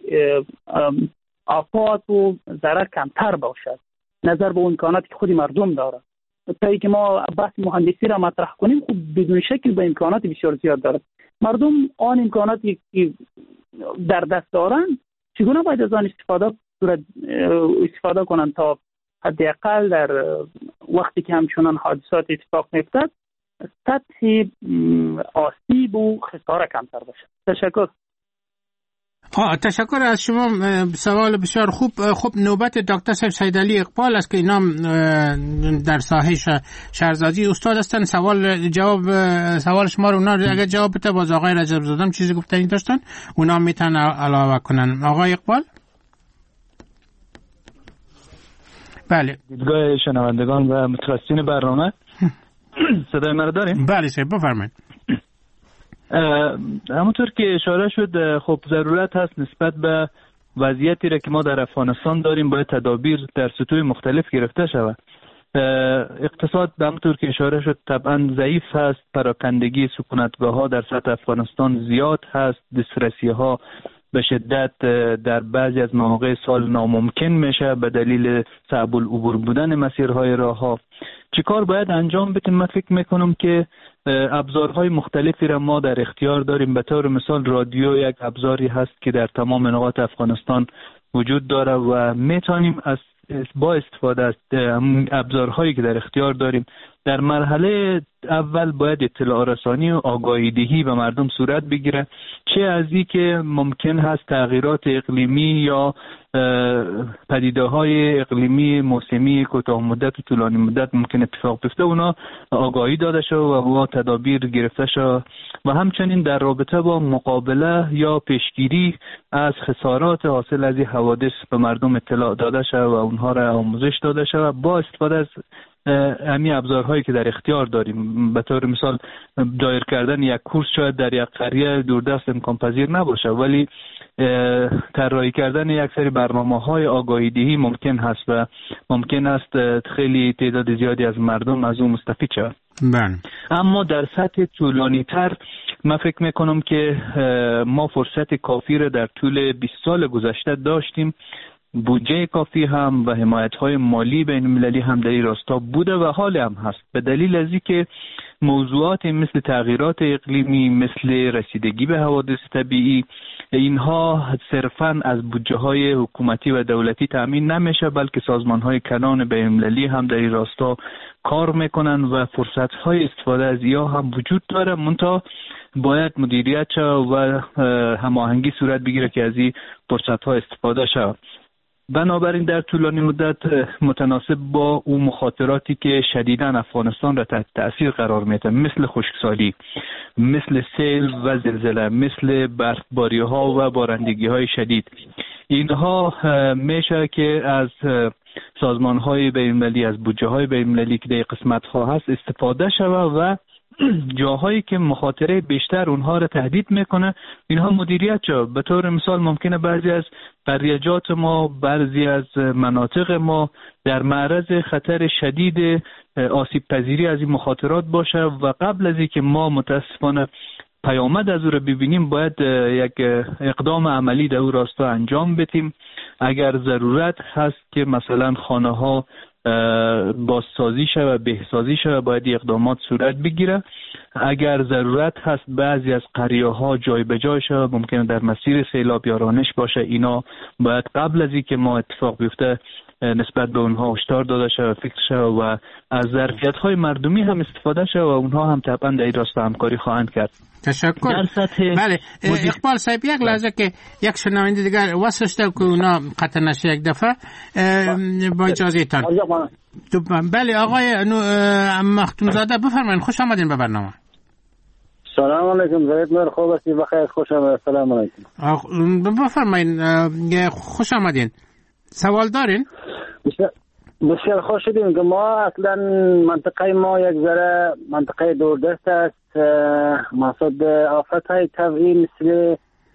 Speaker 16: آفات و ضرر کمتر باشد نظر به امکاناتی که خود مردم دارد. تا اینکه ما بحث مهندسی را مطرح کنیم، خب بدون شکل به امکانات بسیار زیاد دارد. مردم آن امکاناتی که در دست دارند چگونه باید از آن استفاده استفاده کنند تا حداقل در وقتی که همچنان حادثات اتفاق میفتد سطح آسیب و خساره کمتر باشد. تشکر.
Speaker 9: آه تشکر از شما. سوال بسیار خوب. خب نوبت دکتر صاحب سیدعلی اقبال است که اینا در ساحه شهرسازی استاد هستن. سوال جواب سوال شما رو اونا اگر جواب بده باز آقای رجب زاده چیزی گفتنی داشتن اونا میتونن علاوه کنن. آقای اقبال. بله.
Speaker 15: دیدگاه شنوندگان و متخصصین برنامه صدای من رو داریم؟
Speaker 9: بله صاحب بفرمایید.
Speaker 15: همونطور که اشاره شد خب ضرورت هست نسبت به وضعیتی را که ما در افغانستان داریم باید تدابیر در سطوح مختلف گرفته شود. اقتصاد همونطور که اشاره شد طبعا ضعیف هست، پراکندگی سکونتگاه ها در سطح افغانستان زیاد هست، دسترسی ها به شدت در بعضی از مواقع سال ناممکن میشه به دلیل صعب العبور بودن مسیرهای راه ها. چی کار باید انجام بدیم؟ من فکر میکنم که ابزارهای مختلفی را ما در اختیار داریم. به طور مثال رادیو یک ابزاری هست که در تمام نقاط افغانستان وجود داره و میتونیم از با استفاده از ابزارهایی که در اختیار داریم در مرحله اول باید اطلاع رسانی و آگاهی دهی به مردم صورت بگیره، چه از این که ممکن هست تغییرات اقلیمی یا پدیده‌های اقلیمی موسمی کوتاه مدت و طولانی مدت ممکن اتفاق بیفته اونا آگاهی داده شد و با تدابیر گرفته شد و همچنین در رابطه با مقابله یا پیشگیری از خسارات حاصل از این حوادث به مردم اطلاع داده شد و اونها را آموزش داده شد و با استفاده از همین ابزارهایی که در اختیار داریم، به طور مثال دایر کردن یک کورس شاید در یک قریه دوردست امکان پذیر نباشه ولی طراحی کردن یک سری برنامه‌های آگاهی دهی ممکن هست و ممکن است خیلی تعداد زیادی از مردم از اون مستفید شوند.
Speaker 9: بله.
Speaker 15: اما در سطح طولانی تر من فکر میکنم که ما فرصت کافی را در طول بیست سال گذشته داشتیم، بودجه کافی هم و حمایت‌های مالی بین المللی هم در این راستا بوده و حال هم هست، به دلیل از اینکه موضوعات مثل تغییرات اقلیمی، مثل رسیدگی به حوادث طبیعی، اینها صرفاً از بودجه‌های حکومتی و دولتی تأمین نمیشه بلکه سازمان‌های کلان بین المللی هم در این راستا کار میکنن و فرصت‌های استفاده از اینها هم وجود داره، منتها باید مدیریت شود و هماهنگی صورت بگیره که از این فرصت‌ها استفاده شود. بنابراین در طولانی مدت متناسب با اون مخاطراتی که شدیداً افغانستان را تحت تأثیر قرار میده، مثل خشکسالی، مثل سیل و زلزله، مثل برفباری‌ها و بارندگی‌های شدید، اینها میشه که از سازمان‌های بین‌المللی، از بودجه‌های بین‌المللی که در قسمت‌ها هست استفاده شود و جاهایی که مخاطره بیشتر اونها را تهدید میکنه اینها مدیریت شد. به طور مثال ممکنه بعضی از قریجات ما، بعضی از مناطق ما در معرض خطر شدید آسیب پذیری از این مخاطرات باشه و قبل از اینکه ما متاسفانه پیامد از او را ببینیم باید یک اقدام عملی در او راستا انجام بدیم. اگر ضرورت هست که مثلا خانه ها بازسازی شود و بهسازی شود باید اقدامات صورت بگیره. اگر ضرورت هست بعضی از قریه ها جای به جای شود، ممکنه در مسیر سیلاب یا رانش باشه، اینا باید قبل از اینکه ما اتفاق بیفته نسبت به اونها هشدار داده شود، فکر شود و از ظرفیت های مردمی هم استفاده شود و اونها هم طبعا در این راستا همکاری خواهند کرد.
Speaker 9: تشکر. بله اقبال صاحب یک لحظه که یک شنونده دیگر واسطه که اونا قطع نشه یک دفعه با اجازه تان. بله آقای مختوم زاده بفرمایید، خوش آمدین به برنامه.
Speaker 18: سلام علیکم، زاید مر خوب هستی؟ بخیر، خوش آمدید. سلام علیکم.
Speaker 9: بفرمایید، خوش آمدین. سوال دارین؟
Speaker 18: بسیار خوش شدیم که ما اصلا منطقه ما یک ذره منطقه دوردست است، مقصود آفت های طبیعی مثل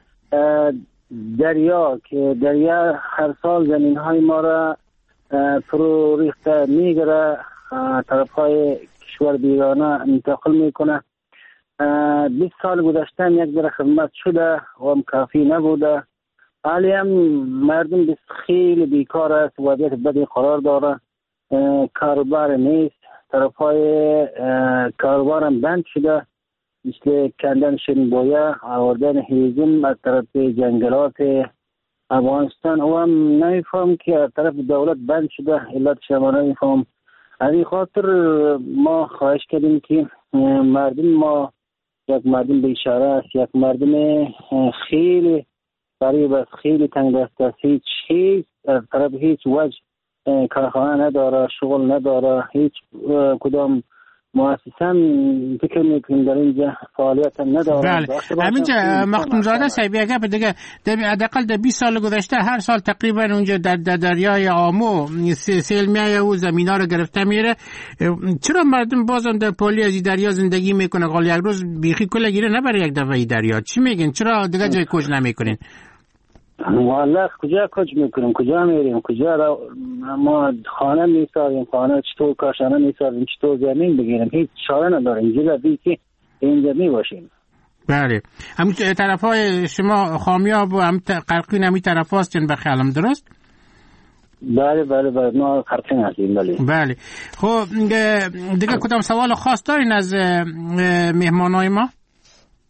Speaker 18: دریا که دریا هر سال زمین های ما را فرو ریخته میگره، طرف های کشور بیرانه منتقل میکنه. بیست سال گذشته یک ذره خدمت شده و هم کافی نبوده، حالی هم مردم بس خیلی بیکار است، وضعیت بدی قرار داره، کاروبار نیست، طرف های کاروبار هم بند شده، مثل کندن شنبویه، آوردن هیزم از طرف جنگلات افغانستان و هم نمیفهم که از طرف دولت بند شده، علت شما نمیفهم. از این خاطر ما خواهش کردیم که مردم ما یک مردم بیچاره است، یک مردم خیلی غریب است، خیلی تنگ دست است، هیچ هیچ از طرف هیچ وجه کارخانه نداره، شغل نداره، هیچ کدام مؤسسه فکر میکنیم در اینجا فعالیت هم نداره.
Speaker 9: بله همینجا مختوم زاده صاحب یک گپ دیگه، حداقل در بیست سال گذشته هر سال تقریبا اونجا در دریای آمو سیل میایه و زمینا رو گرفته میره، چرا مردم بازم در پالی از دریا زندگی میکنه؟ قال یک روز بیخی کله گیره نبره یک دفعه دریا، چی میگین؟ چرا دیگه جای کج نمیکنین؟
Speaker 18: والله کجا کج میکنیم، کجا میریم، کجا را ما خانه میسازیم، خانه چطور کاشانه میسازیم، چطور زمین بگیریم، هیچ چاره نداریم، جدا بی که اینجا میباشیم.
Speaker 9: بله همون طرف های شما خامیاب و هم قرقین همی طرف هستین به خیالم، درست؟
Speaker 18: بله بله بله ما قرقین هستیم. بله
Speaker 9: بله خب دیگه کدام سوال خاص دارین از مهمانای ما؟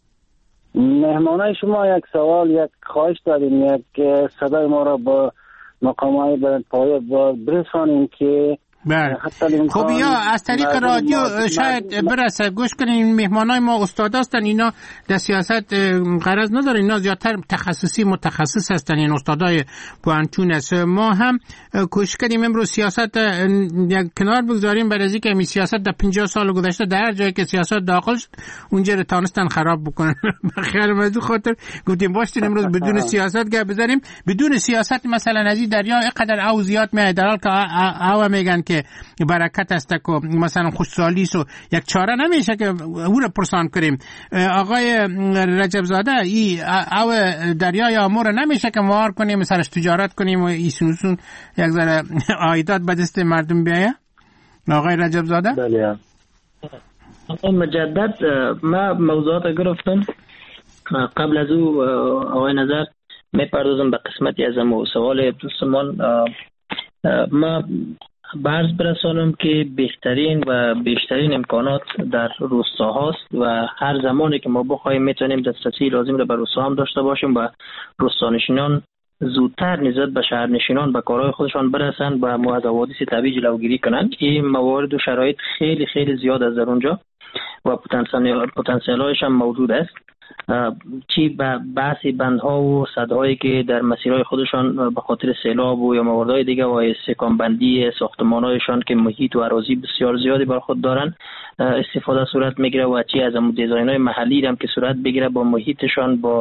Speaker 18: مهمانای شما یک سوال، یک خواهش داریم، یک صدای ما را با مقامات بلندپایه برسانیم که
Speaker 9: بله. خب یا از طریق رادیو شاید برسه گوش کنین. مهمانای ما استاد هستن، اینا در سیاست غرض ندارن، اینا زیادتر تخصصی متخصص هستن، این استادای پوانتون است. ما هم کوشش کردیم امروز سیاست یک کنار بگذاریم، برای اینکه می سیاست در پنجاه سال گذشته در هر جایی که سیاست داخل شد اونجا رو تانستن خراب بکنن. بخیر مزو خاطر گفتیم باشین امروز بدون سیاست گپ بزنیم. بدون سیاست مثلا از این دریا اینقدر او زیاد میاد در حال که او میگن که برکت است که مثلا خوشحالی سو یک چاره نمیشه که او رو پرسان کنیم. آقای رجب زاده ای او دریای آمور نمیشه که مهار کنیم سرش تجارت کنیم و ایسونسون یک ذره عایدات به دست مردم بیایه. آقای رجب زاده
Speaker 7: بله مجدد ما موضوعات گرفتم. قبل از او آقای نظر میپردازم به قسمتی از سوال دوستمان. ما برز برسانم که بهترین و بیشترین امکانات در روستا هاست و هر زمانی که ما بخوایم میتونیم دسترسی لازم را به روستا هم داشته باشیم و روستانشینان زودتر نسبت به شهرنشینان به کارهای خودشان برسن و از حوادث طبیعی جلوگیری کنند. این موارد و شرایط خیلی خیلی زیاد است در اونجا و پتانسیل هایش هم موجود است. چی به بحث بندها و سدهایی که در مسیرهای خودشان به خاطر سیلاب و یا مواردهای دیگه و استحکام بندی ساختمانهایشان که محیط و اراضی بسیار زیادی بر خود دارن استفاده صورت میگیره و چی از دیزاین‌های محلی هم که صورت بگیره با محیطشان با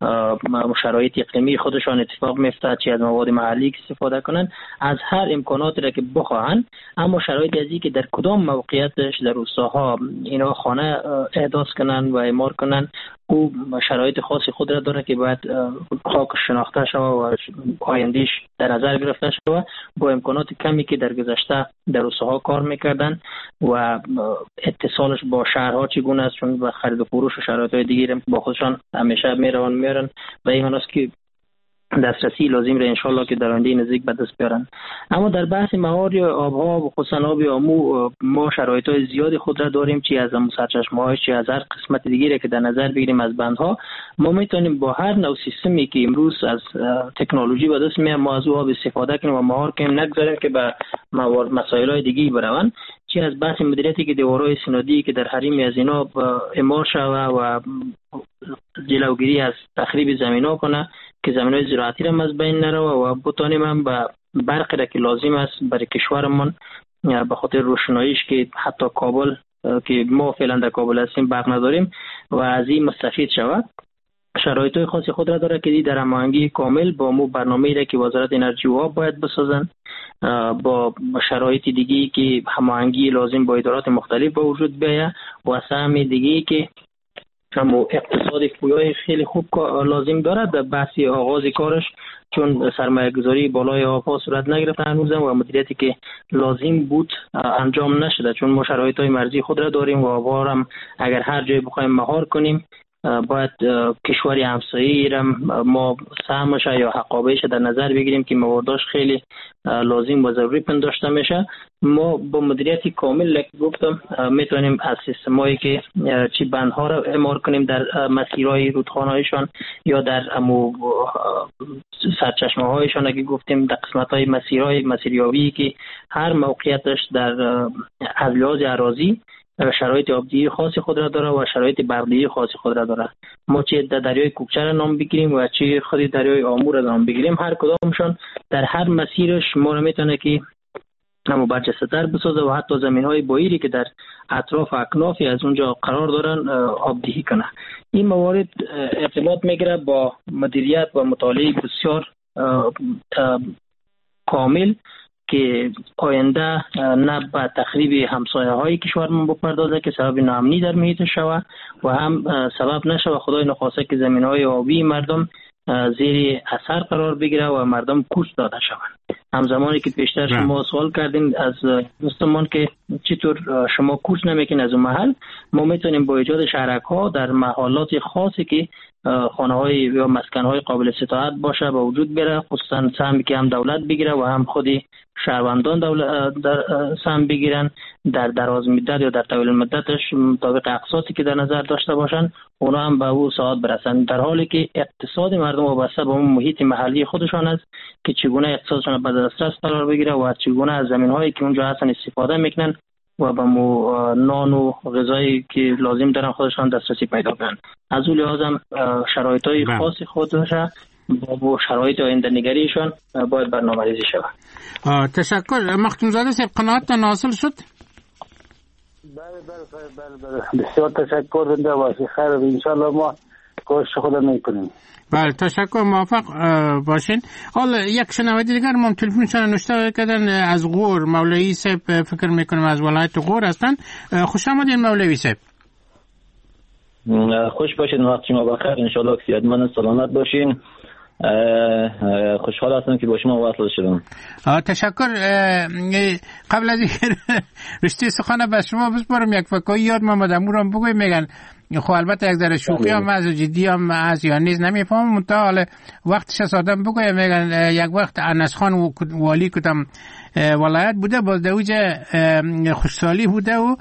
Speaker 7: شرایط اقلیمی خودشان اتفاق میفته، چی از مواد محلی استفاده کنن، از هر امکاناتی را که بخواهن. اما شرایط ازی که در کدام موقعیتش در روستاها اینا خانه احداث کنن و اعمار کنن او شرایط خاص خود را داره که باید خاک شناخته شود و آیندهش در نظر گرفته شود. با امکانات کمی که در گذشته در روستاها کار میکردن و اتصالش با شهرها چگونه است، چون با خرید و فروش و شرایط‌های دیگه با خودشان همیشه میروان میارن و این هنوز که دسترسی لازم را انشالله که در آینده نزدیک به دست بیارن. اما در بحث موارد آبها و خصوصا آب آمو ما شرایط‌های زیادی خود را داریم، چی از سرچشمه‌ها چی از هر قسمت دیگری که در نظر بگیریم از بندها. ما میتونیم با هر نوع سیستمی که امروز از تکنولوژی به دست میاد ما از او استفاده کنیم و مهار کنیم، نگذاریم که به موارد مسائل‌های دیگه بروند. چی از بحث مدیریتی که دیوارهای سنادی که در حریم از اینا اعمار شوه و جلوگیری از تخریب زمینا کنه که زمینای زراعتی را از بین نره و بتانیم هم به برقی را که لازم است برای کشورمون به خاطر روشناییش که حتی کابل که ما فعلا در کابل هستیم برق نداریم و از این مستفید شود. شرایط‌های خاص خود را داره که در هماهنگی کامل با مو برنامه‌ای را که وزارت انرژی و آب باید بسازن با شرایط دیگه‌ای که هماهنگی لازم با ادارات مختلف به وجود بیاید و سهم دیگه‌ای که هم اقتصاد پویای خیلی خوب لازم دارد در بحث آغاز کارش، چون سرمایه گذاری بالای آبها صورت نگرفته هنوز و مدیریتی که لازم بود انجام نشده، چون ما شرایط‌های مرزی خود را داریم و آبها هم اگر هر جای بخوایم مهار کنیم باید کشوری همسایه‌ای را ما سهمش یا حقابهش در نظر بگیریم که موارداش خیلی لازم و ضروری پنداشته میشه. ما با مدیریتی کامل گفتم میتونیم از سیستمایی که چی بندها را اعمار کنیم در مسیرهای رودخانه‌هایشان یا در امو سرچشمه هایشان اگه گفتیم در قسمت‌های مسیرهای مسیریابی که هر موقعیتش در از لحاظ اراضی شرایط آبدهی خاصی خود را داره و شرایط برقدهی خاصی خود را داره. ما چه در دریای کوکچه را نام بگیریم و چه خود دریای آمو را نام بگیریم، هر کدامشان در هر مسیرش ما را میتونه که اما برجسته‌تر بسازه و حتی زمین‌های بویری که در اطراف اکنافی از اونجا قرار دارن آبدهی کنه. این موارد ارتباط میگیره با مدیریت و مطالعه بسیار کامل که آینده نه به تخریب همسایه های کشورمون بپردازه که سبب ناامنی در محیط شود و هم سبب نشود خدای نخواسته که زمین های آبی مردم زیر اثر قرار بگیره و مردم کوچ داده شوند. همزمانی که پیشتر شما سوال کردین از دوستمان که چطور شما کوچ نمیکنین از اون محل، ما میتونیم با ایجاد شهرک ها در محلات خاصی که خانه های یا مسکن های قابل استطاعت باشه به وجود بیاره، خصوصا سهمی که هم دولت بگیره و هم خودی شهروندان دولت در سهم بگیرن در دراز مدت یا در طویل مدتش مطابق اقساطی که در نظر داشته باشن اونا هم به او سعادت برسن، در حالی که اقتصاد مردم وابسته به اون محیط محلی خودشان است که چگونه اقتصادشان به دسترس قرار بگیره و چگونه از زمین هایی که اونجا هستن استفاده میکنن و به نان و غذایی که لازم دارن خودشان دسترسی پیدا کنن. از اون لحاظ هم شرایط های خاص خودشان با شرایط آینده نگریشان باید برنامه‌ریزی شود.
Speaker 9: تشکر. مختومزاده صاحب قناعتتان حاصل شد؟
Speaker 18: بله بله بله بله بسیار تشکر. زنده باشی. خیر، ان شاء الله ما کوشش خود میکنیم.
Speaker 9: بله تشکر، موافق باشین. حالا یک شنونده دیگر ما تلفنشون نوشته کردن از غور، مولوی صاحب فکر میکنم از ولایت غور هستن. خوش آمدین مولوی صاحب.
Speaker 19: خوش باشین، وقت شما بخیر، ان شاء الله که صحتمند سلامت باشین. خوشحال هستم که با شما وصل شدم.
Speaker 9: تشکر. قبل از اینکه رشته سخن به شما بسپارم یک فکر یاد محمد امورم بگویم. میگن خب البته یک ذره شوخی هم از جدی هم از یا نیز نمیفهمم، منتها حالا وقتش از آدم بگویم. میگن یک وقت انس خان والی کدام ولایت بوده، باز دوجه خوشسالی بوده و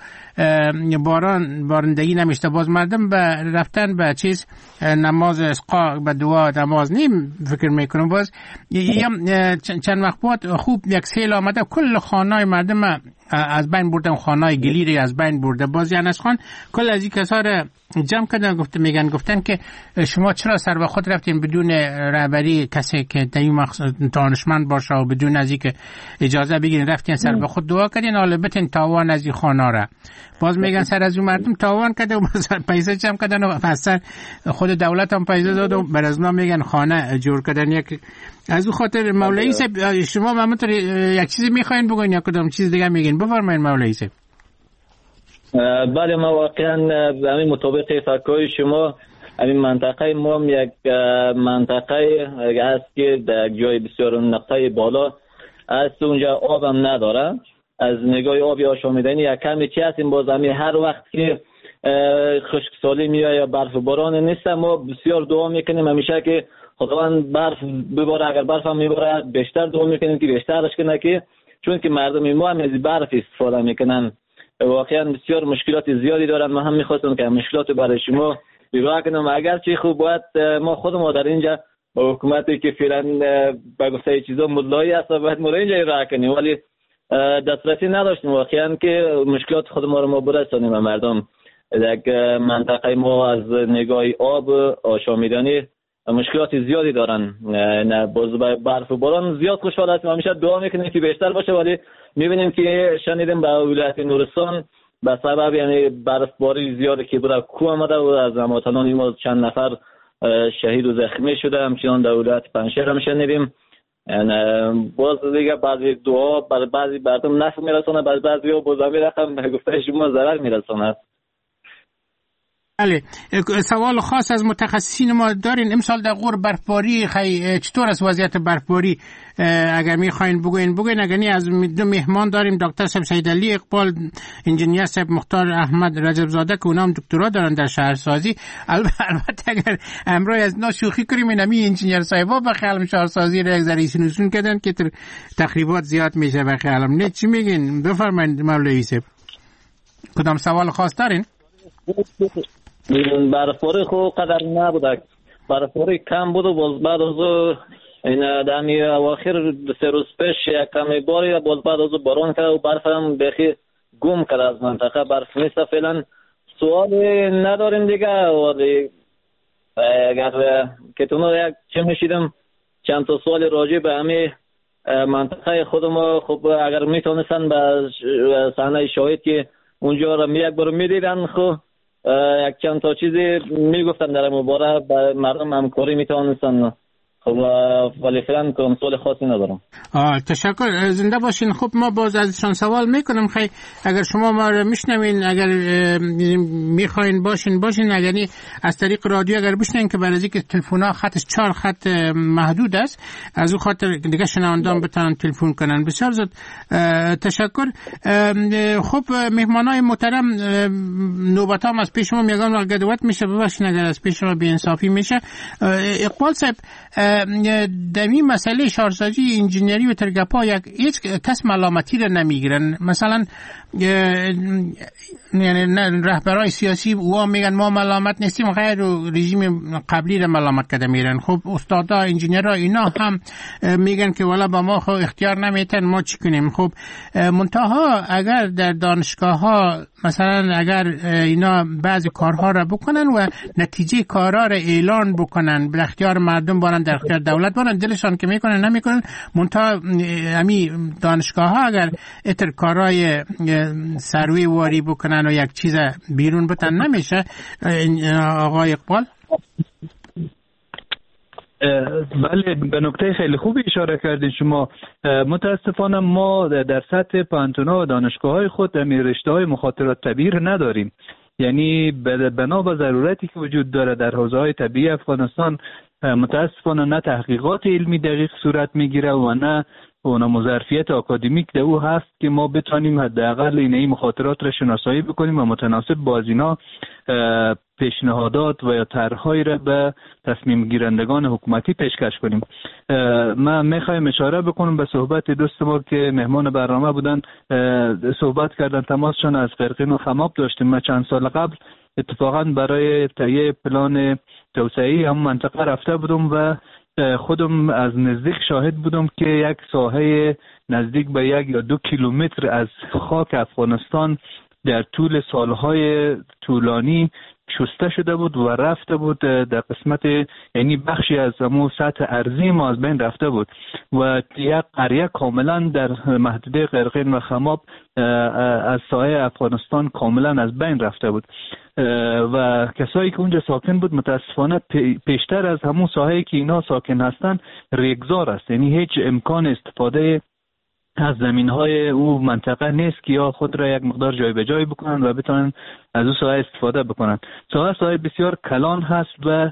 Speaker 9: باران بارندگی نمیشته، باز مردم به رفتن به چیز نماز اسقا به دعا نماز نیم فکر میکنم. باز چند وقت بعد خوب یک سیل آمده کل خانه‌های مردم از بین بردن، خانه‌های گلیری از بین برده. باز انس خان کل از این کسا را جمع کردن، گفته میگن گفتن که شما چرا سر به خود رفتین بدون رهبری کسی که دیم دانشمند باشه و بدون از اینکه اجازه بگیرین رفتین سر به خود دعا کردین، حالا بتین تاوان از این خانه را. باز میگن سر از اون مردم تاوان کرده و پیسه جمع کردن و اصلا خود دولت هم پیسه داد و بر از ما میگن خانه جور کردن. یک از اون خاطر مولوی صاحب شما همونطور یک چیزی میخواین بگین یا کدام چیز دیگه میگین؟ بفرمایید مولوی صاحب.
Speaker 19: بله ما واقعا همین مطابق فکرهای شما همین منطقه ما هم یک منطقه هست که در جای بسیار نقطه بالا است، اونجا آب هم نداره. از نگاه آبی آشامیدنی یک کمی چی هستیم، باز همین هر وقت که خشکسالی میاد یا برف باران نیست ما بسیار دعا میکنیم همیشه که خداوند برف بباره، اگر برف هم میباره بیشتر دعا میکنیم که بیشترش کنه، که چون که مردم ما هم از برف استفاده میکنن واقعا بسیار مشکلات زیادی دارن. ما هم میخواستم که مشکلات برای شما بیان کنم، اگرچه خوب باید ما خودمون در اینجا با حکومتی که فعلا به گفته چیزا مدلایی است باید ما اینجا راه کنیم، ولی دسترسی نداشتیم واقعا که مشکلات خود ما رو ما برسانیم به مردم. در منطقه ما از نگاه آب آشامیدنی مشکلات زیادی دارن، نه باز برف و باران زیاد خوشحال هستیم، همیشه دعا میکنیم که بیشتر باشه، ولی میبینیم که شنیدیم به ولایت نورستان به سبب یعنی برفباری زیاد که بوده کو آمده و از هموطنان ما چند نفر شهید و زخمی شده، همچنان در ولایت پنجشیر هم شنیدیم. یعنی باز دیگه بعضی دعا برای بعضی مردم نفع میرسونه، بعضی بعضی ها بازمی رقم به گفته شما ضرر میرسونه.
Speaker 9: بله، سوال خاص از متخصصین ما دارین. امسال در غور برفباری خی... چطور است وضعیت برفباری؟ اگر میخواین بگوین بگوین، اگر نی از دو مهمان داریم، دکتر صاحب سیدعلی اقبال، انجینیر صاحب مختار احمد رجب زاده که اونا هم دکترا دارن در شهرسازی. البته اگر امروز از نا شوخی کنیم اینمی انجینیر صاحبا به خیالم شهرسازی را یک ذره سینوسون کردن که تخریبات زیاد میشه به خیالم. نه چی میگین؟ بفرمایید مولوی صاحب. کدام سوال خاص دارین؟
Speaker 19: برفباری خو قدر نبوده، برفباری کم بود و باز بعد از این دمی اواخر سه روز پیش یک کمی باری باز بعد از باران کرد و برف هم بخی گم کرد از منطقه، برف نیست فعلا. سوالی نداریم دیگه، ولی اگر که تونو یک چه میشیدم چند تا سوال راجع به همین منطقه خود ما، خب اگر میتونستن به صحنه شاهد که اونجا را یک بار میدیدن خب یک چند تا چیزی میگفتن در مباره به مردم همکاری میتونستن خب ولی فعلا که سوال خاصی ندارم.
Speaker 9: آه تشکر، زنده باشین. خب ما باز ازشان سوال میکنم، خیلی اگر شما ما رو میشنوین، اگر میخواین باشین باشین، اگر از طریق رادیو اگر بشنوین که برای اینکه تلفن‌ها خطش چهار خط محدود است، از اون خاطر دیگه شنوندگان بتونن تلفن کنن. بسیار زود تشکر. خب مهمانای محترم، نوبتام از پیش ما میگم وقت گدوت میشه، ببخشید اگر از پیش ما بی‌انصافی میشه. اقبال صاحب، دمی مسئله شهرسازی انجینری و ترگپا یک هیچ کس ملامتی را نمیگیرن. مثلا یعنی رهبرای سیاسی او میگن ما ملامت نیستیم، غیر و رژیم قبلی را ملامت کرده میرن. خب استادا انجینرها اینا هم میگن که والا با ما خب اختیار نمیتن، ما چی کنیم؟ خب منتها اگر در دانشگاه ها مثلا اگر اینا بعضی کارها را بکنن و نتیجه کارها را اعلان بکنن، به اختیار مردم بارن، در اختیار دولت بارن، دلشان که میکنن نمیکنن، منتها امی دانشگاه ها اگر اتر کارهای سروی واری بکنن و یک چیز بیرون بتن نمیشه. آقای اقبال؟
Speaker 15: بله، به نکته خیلی خوبی اشاره کردین شما. متاسفانه ما در سطح پانتونا و دانشگاه های خود رشته های مخاطرات طبیعی نداریم. یعنی بنا به ضرورتی که وجود داره در حوزه های طبیعی افغانستان، متاسفانه نه تحقیقات علمی دقیق صورت میگیره و نه اون ظرفیت آکادمیک در او هست که ما بتونیم حداقل این مخاطرات را شناسایی بکنیم و متناسب با از اینا پیشنهادات و یا طرح‌هایی را به تصمیم گیرندگان حکومتی پیشکش کنیم. من میخوایم اشاره بکنم به صحبت دوست ما که مهمان برنامه بودن، صحبت کردن، تماسشون از قرقین و خماب داشتیم. من چند سال قبل اتفاقا برای تهیه پلان توسعه‌ای هم منطقه رفته بودم و خودم از نزدیک شاهد بودم که یک ساحه نزدیک به یک یا دو کیلومتر از خاک افغانستان در طول سالهای طولانی شسته شده بود و رفته بود در قسمت، یعنی بخشی از همون سطح ارضی ما از بین رفته بود و یک قریه کاملا در محدوده قرقین و خماب از ساحه افغانستان کاملا از بین رفته بود و کسایی که اونجا ساکن بود متاسفانه پیشتر از همون ساحه‌ای که اینا ساکن هستن ریگزار است، یعنی هیچ امکان استفاده از زمین‌های او منطقه نیست که یا خود را یک مقدار جای به جای بکنن و بتونن از او ساحه استفاده بکنن. ساحه ساحه بسیار کلان هست و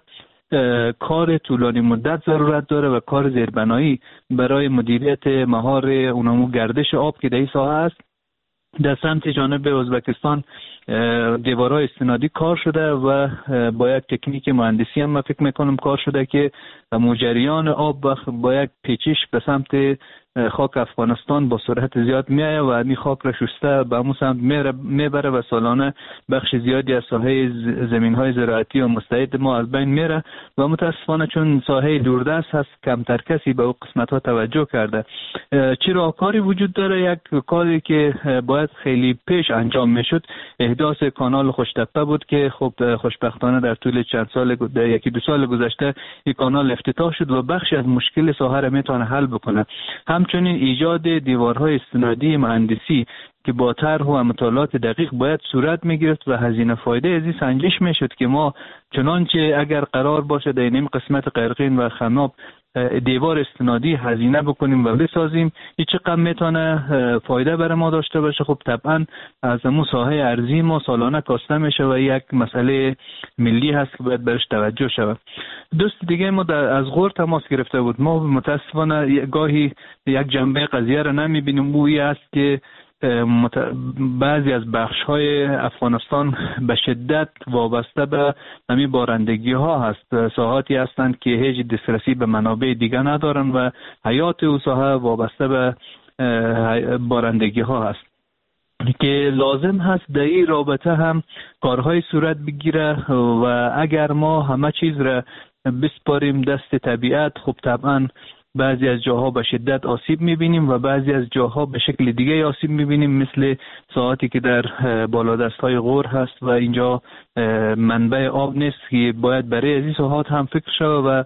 Speaker 15: کار طولانی مدت ضرورت داره و کار زیربنایی برای مدیریت مهار اونمو گردش آب که در این ساحه است. در سمت جانب ازبکستان دیوارهای استنادی کار شده و با یک تکنیک مهندسی هم من فکر میکنم کار شده که مجریان آب با یک پیچش به سمت خاک افغانستان با سرعت زیاد میایه و این خاک را شسته به همون سمت میبره و سالانه بخش زیادی از ساحه زمینهای زراعتی و مستعد ما از بین میره و متاسفانه چون ساحه دوردست هست کمتر کسی به اون قسمت ها توجه کرده. چرا کاری وجود داره؟ یک کاری که باید خیلی پیش انجام میشد احداث کانال خوشتپه بود که خب خوشبختانه در طول چند سال یکی دو سال گذشته این کانال افتتاح شد و بخشی از مشکل ساحه را میتونه حل بکنه. همچنین ایجاد دیوارهای استنادی مهندسی که با طرح و مطالعات دقیق باید صورت میگرفت و هزینه فایده از این سنجش میشد که ما چنانچه اگر قرار باشه در این قسمت قرقین و خماب دیوار استنادی هزینه بکنیم و بسازیم این چقدر میتونه فایده برای ما داشته باشه. خب طبعا از همون ساحه ارضی ما سالانه کاسته میشه و یک مسئله ملی هست که باید برش توجه شود. دوست دیگه ما از غور تماس گرفته بود. ما متاسفانه گاهی یک جنبه قضیه را نمیبینیم، او این است که بعضی از بخش های افغانستان به شدت وابسته به همین بارندگی ها هست، ساحاتی هستند که هیچ دسترسی به منابع دیگه ندارن و حیات او ساحه وابسته به بارندگی ها هست که لازم هست در این رابطه هم کارهای صورت بگیره و اگر ما همه چیز را بسپاریم دست طبیعت خب طبعا بعضی از جاها به شدت آسیب میبینیم و بعضی از جاها به شکل دیگه آسیب میبینیم، مثل ساعتی که در بالادست‌های غور هست و اینجا منبع آب نیست که باید برای از این ساحات هم فکر شود و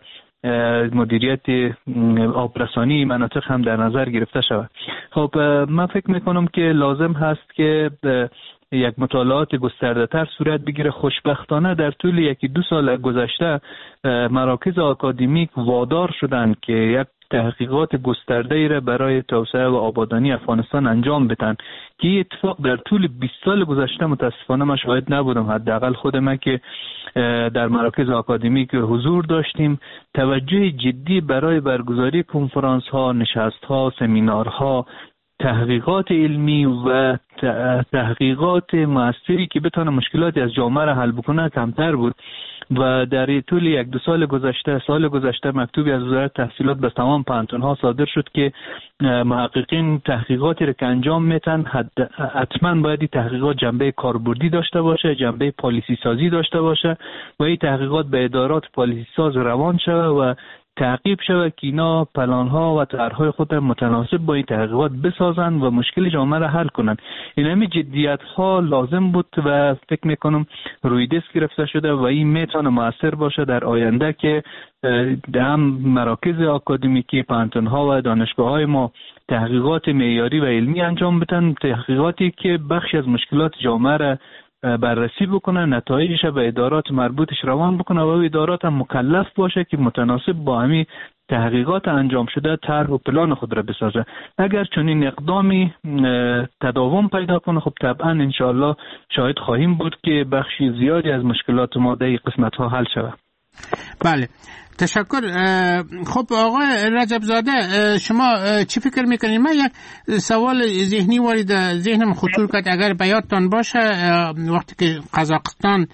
Speaker 15: مدیریت آبرسانی مناطق هم در نظر گرفته شود. خب من فکر میکنم که لازم هست که یک مطالعات گسترده تر صورت بگیره. خوشبختانه در طول یکی دو سال گذشته مراکز آکادمیک وادار شدند که یک تحقیقات گسترده‌ای را برای توسعه و آبادانی افغانستان انجام بدن که این اتفاق در طول بیست سال گذشته متاسفانه من شاهد نبودم. حداقل خود من که در مراکز آکادمیک حضور داشتیم، توجه جدی برای برگزاری کنفرانس ها، نشست ها، سمینار ها، تحقیقات علمی و تحقیقات موثری که بتونه مشکلاتی از جامعه را حل بکنه کمتر بود. و در طول یک دو سال گذشته سال گذشته مکتوبی از وزارت تحصیلات به تمام پانتون‌ها صادر شد که محققین تحقیقاتی را که انجام میتن حتما باید تحقیقات جنبه کاربردی داشته باشه، جنبه پالیسی سازی داشته باشه و این تحقیقات به ادارات پالیسی ساز روان شوه و تعقیب شود که اینا پلان‌ها و طرح‌های خود متناسب با این تحقیقات بسازن و مشکل جامعه را حل کنن. این همه جدیت‌ها لازم بود و فکر می‌کنم روی دست گرفته شده و این میتونه مؤثر باشه در آینده که هم مراکز آکادمیکی، پانتون‌ها و دانشگاه‌های ما تحقیقات معیاری و علمی انجام بدن، تحقیقاتی که بخشی از مشکلات جامعه را بررسی بکنه، نتایجش به ادارات مربوطش روان بکنه و ادارات هم مکلف باشه که متناسب با همین تحقیقات انجام شده طرح و پلان خود را بسازه. اگر چنین اقدامی تداوم پیدا کنه خب طبعا انشاءالله شاهد خواهیم بود که بخشی زیادی از مشکلات ما در این قسمت ها حل شود.
Speaker 9: بله، تشکر. خب آقای رجب زاده، شما چی فکر میکنید؟ من یک سوال ذهنی وارد ذهنم خطور کرد. اگر به یادتان باشه وقتی که قزاقستان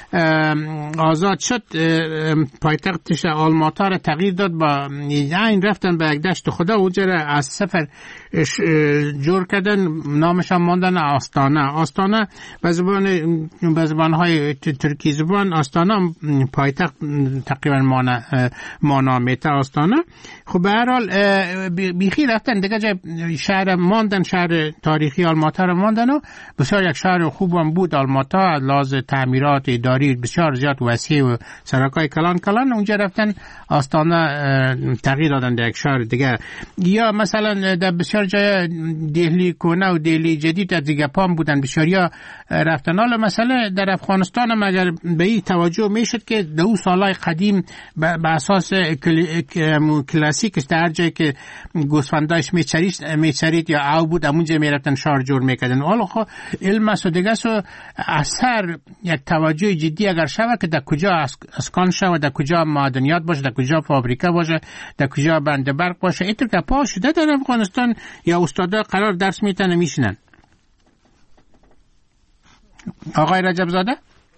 Speaker 9: آزاد شد پایتختش آلماتا را تغییر داد، با این رفتن به یک دشت خدا اونجا را از صفر جور کردن، نامش هم ماندن آستانه. آستانه به زبان به زبانهای ترکی زبان آستانه پایتخت تقریبا مانا مانا میته آستانه. خب به هر حال بیخی رفتن دیگه جای شهر ماندن، شهر تاریخی آلماتا را ماندن و بسیار یک شهر خوبم بود. آلماتا از لحاظ تعمیرات اداری بسیار زیاد وسیع و سرکای کلان کلان اونجا رفتن آستانه تغییر دادن در یک شهر دیگر. یا مثلا در بسیار جای دهلی کنه و دهلی جدید از دیگه پام بودن بسیاریا رفتن. حالا مثلا در افغانستان هم اگر به این توجه میشد که دو سالهای قدیم به اساس کلاسیک در جایی که گوسفنداش میچرید یا او بود اونجا میرفتن شهر جور میکردن. حالا خب علم است و دیگه سو اثر یک توجه جدی اگر شود که در کجا اسکان شود، در کجا معدنیات باشه، در کجا فابریکه باشه، در کجا بند برق باشه، اینطور که پا شده در افغانستان یا استادا قرار درس میتن میشنن. آقای رجب زاده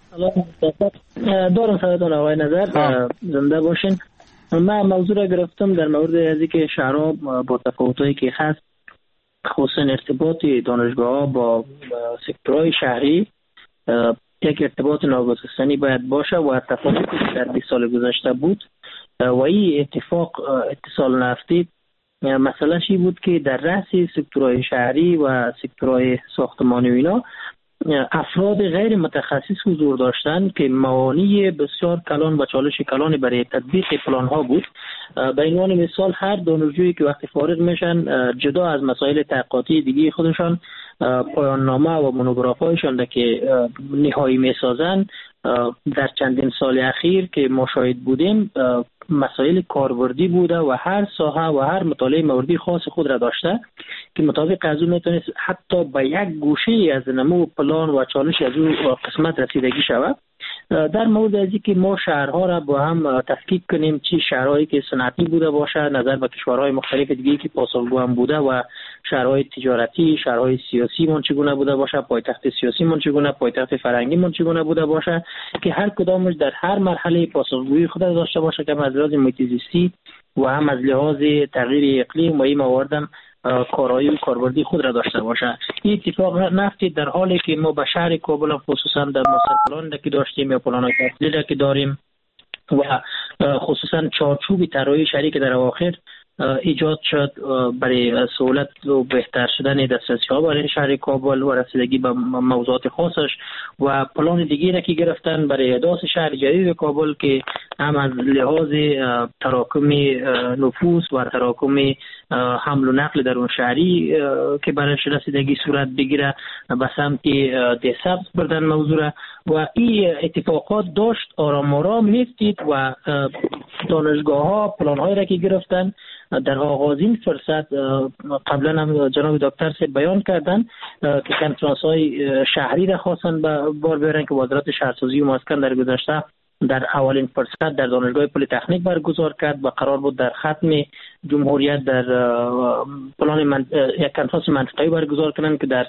Speaker 7: دارم سلامتون آقای نظر زنده باشین. من موضوع را گرفتم در مورد از اینکه شهرها با تفاوتایی که هست خصوصا ارتباط دانشگاه‌ها با سکتورهای شهری یک ارتباط ناگسستنی باید باشه و تفاوتی که در بیست سال گذشته بود و این اتفاق اتصال نفتی مسئله شی بود که در رأس سکتورهای شهری و سکتورهای ساختمانی و اینا افراد غیر متخصص حضور داشتند که موانع بسیار کلان و چالش کلانی برای تطبیق پلان ها بود. به عنوان مثال هر دانشجویی که وقتی فارغ میشن جدا از مسائل تحقیقاتی دیگه خودشان پایان نامه و مونوگراف هایشان که نهایی میسازن در چندین سال اخیر که ما شاهد بودیم مسائل کاربردی بوده و هر ساحه و هر مطالعه موردی خاص خود را داشته که مطابق از اون میتونست حتی به یک گوشه از نمو پلان و چالش از اون قسمت رسیدگی شود. در مورد از اینکه ما شهرها را با هم تفکیک کنیم، چی شهرهایی که صنعتی بوده باشه نظر به کشورهای مختلف دیگه که پاسخگو هم بوده و شهرهای تجارتی، شهرهای سیاسی من چگونه بوده باشه، پایتخت سیاسی من چگونه، پایتخت فرهنگی من چگونه بوده باشه که هر کدامش در هر مرحله پاسخگویی خود داشته باشه که از لحاظ محیط زیستی و هم از لحاظ تغییر اقلیم و این مواردم کارایی و کاربردی خود را داشته باشه. این اتفاق نفتی در حالی که ما به شهر کابل خصوصا در ماستر پلان که داشتیم یا پلان‌های تحصیلی که داریم و خصوصا چارچوب طراحی شهری که در اواخر ایجاد شد برای سهولت و بهتر شدن دسترسی‌ها برای شهر کابل و رسیدگی به موضوعات خاصش و پلان دیگری را که گرفتن برای احداث شهر جدید کابل که هم از لحاظ تراکم نفوس و تراکم حمل و نقل در اون شهری که برایش رسیدگی صورت بگیره به سمت دهسبز بردن موضوع را و این اتفاقات داشت آرام آرام نیستید و دانشگاه ها پلان های را که گرفتن در آغازین فرصت قبلا هم جناب دکتر سے بیان کردن که کنفرانس های شهری را خواستن بار بیارن که وزارت شهرسازی و مسکن در گذشته در اولین فرصت در دانشگاه پلی تکنیک برگزار کرد و قرار بود در ختم جمهوریت در پلان من... یک کنفرانس منطقه‌ای برگزار کنند که در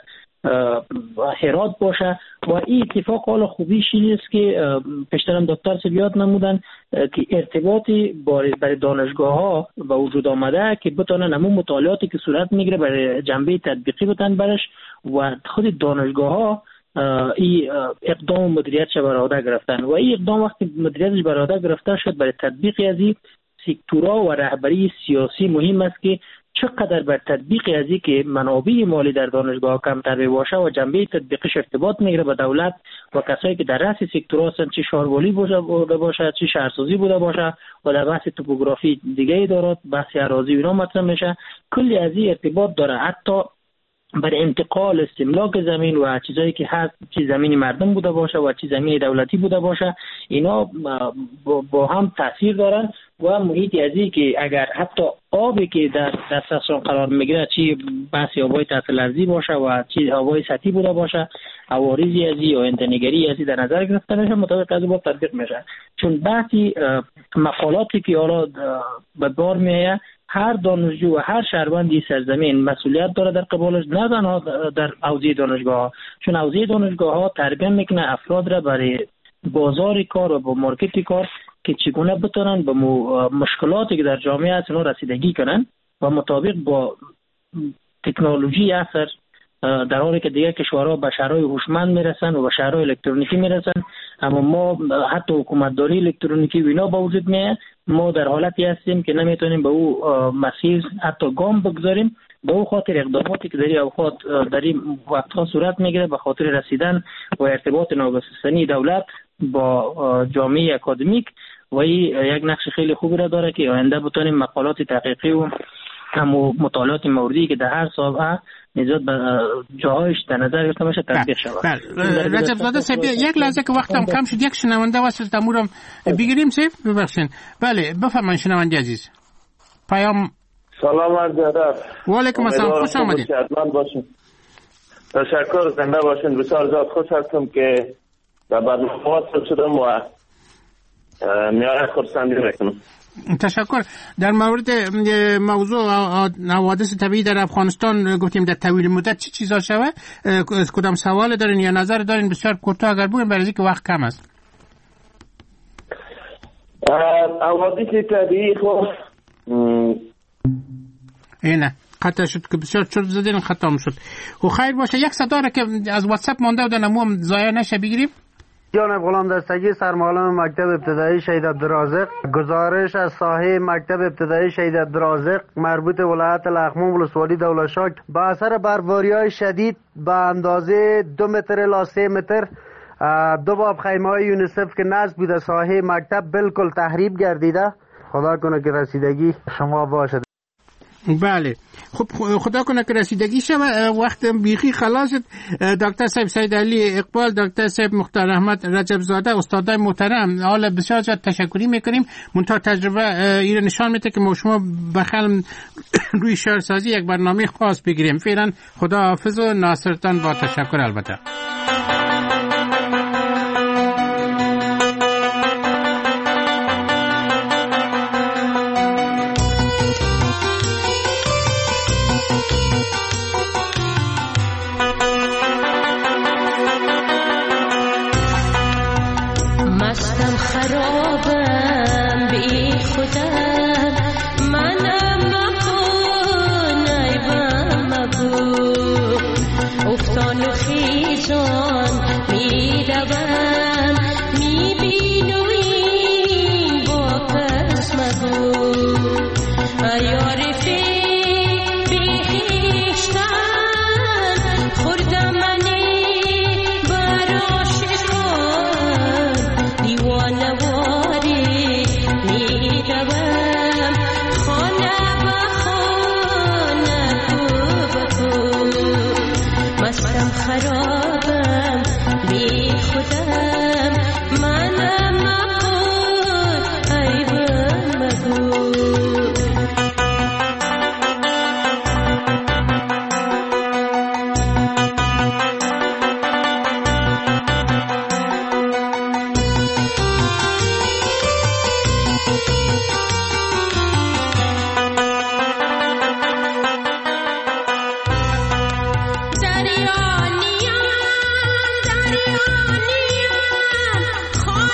Speaker 7: هرات باشه و این اتفاق حالا خوبیش این است که پیشترم دکتر سے بیاد نمودن که ارتباطی برای دانشگاه ها به وجود آمده که بتونن همون مطالعاتی که صورت میگیره برای جنبه تطبیقی بتن برش و خود دانشگاه ها این اقدام مدیریتش بر عهده گرفتن و این اقدام وقتی مدیریتش بر عهده گرفته شد برای تطبیق از این سکتورها و رهبری سیاسی مهم است که چقدر بر تطبیق از این که منابع مالی در دانشگاه کمتر باشه و جنبه تطبیقش ارتباط میگیره به دولت و کسایی که در رأس سکتورها هستند، چه شهروالی بوده باشه چه شهرسازی بوده باشه و در بحث توپوگرافی دیگه ادارات بحث اراضی اینا مطرح میشه. کلی از این ارتباط داره، حتی برای انتقال استملاک زمین و چیزایی که هست، چی زمین مردم بوده باشه و چی زمین دولتی بوده باشه، اینا با هم تاثیر دارن و محیط ازی که اگر حتی آبی که در دسترسشان قرار میگیره چی بحث آبای تحت لرزی باشه و چی آبای سطحی بوده باشه، عوارضی ازی یا انتنگری ازی در نظر گرفته میشه، مطابق از با تطبیق میشه. چون بحثی مقالاتی که حالا به بار میایه، هر دانشجو و هر شهروندی سرزمین مسئولیت داره در قبالش، نه تنها در حوزه دانشگاه، چون حوزه دانشگاه ها تربیت میکنه افراد را برای بازار کار و با مارکت کار که چگونه بتونن به مشکلاتی که در جامعه هست اونا رسیدگی کنن و مطابق با تکنولوژی اثر در حالی که دیگر کشورها به شهرهای هوشمند میرسن و به شهرهای الکترونیکی میرسن، اما ما حتی حکومتداری الکترونیکی و اینا با وجود میاد، ما در حالتی هستیم که نمیتونیم به او مسیر حتی گام بگذاریم. به او خاطر اقداماتی که در این اوقات در این وقتها صورت میگیره به خاطر رسیدن و ارتباط ناگسستنی دولت با جامعه اکادمیک و این یک نقش خیلی خوبی را داره که آینده بتونیم مقالات تحقیقی و هم مطالعات موردی که در هر سابقه نزد به جاهایش در نظر گرفته باشه تطبیق شود.
Speaker 9: رجب زاده صاحب یک لحظه که وقتم کم شد، یک شنونده واسه تمورم بگیریم صاحب، ببخشید. بله بفرمایید شنونده عزیز. پیام.
Speaker 20: سلام عرض ادب.
Speaker 9: و علیکم السلام، خوش آمدید.
Speaker 20: تشکر، زنده باشین. بسیار زیاد خوش هستم که در برنامه وصل شدم و میاره خرسندی میکنم.
Speaker 9: تشکر. در مورد موضوع حوادث طبیعی در افغانستان گفتیم در طویل مدت چی چیزا شود، کدام سوال دارین یا نظر دارین؟ بسیار کوتاه اگر بگوین برای اینکه وقت کم است.
Speaker 20: حوادث طبیعی خب
Speaker 9: اینه خطا شد که بسیار چرت زدین، خطا شد. خب خیر باشه، یک صدا را که از واتساپ مانده و دنمو هم ضایع نشه بگیریم.
Speaker 21: جناب غلام دستگی، سرمعلم مکتب ابتدایی شهید عبدالرازق. گزارش از ساحه مکتب ابتدایی شهید عبدالرازق مربوط ولایت لغمان ولسوالی دولتشاه با اثر برفاری‌های شدید به اندازه دو متر الی سه متر دو باب خیمه‌های یونیسف که نصب بوده ساحه مکتب بالکل تخریب گردیده. خدا کنه که رسیدگی شما باشه.
Speaker 9: بله خب خدا کنه که رسیدگی شد. وقت بیخی خلاص. دکتر صاحب سید علی اقبال، دکتر صاحب مختار احمد رجب زاده، استادای محترم، حالا بسیار زیاد تشکری میکنیم. منتها تجربه ایره نشان میده که ما شما بخل روی شهرسازی یک برنامه خاص بگیریم. فعلا خدا حافظ و ناصرتان با تشکر. البته
Speaker 22: دیوانه واری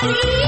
Speaker 1: Bye.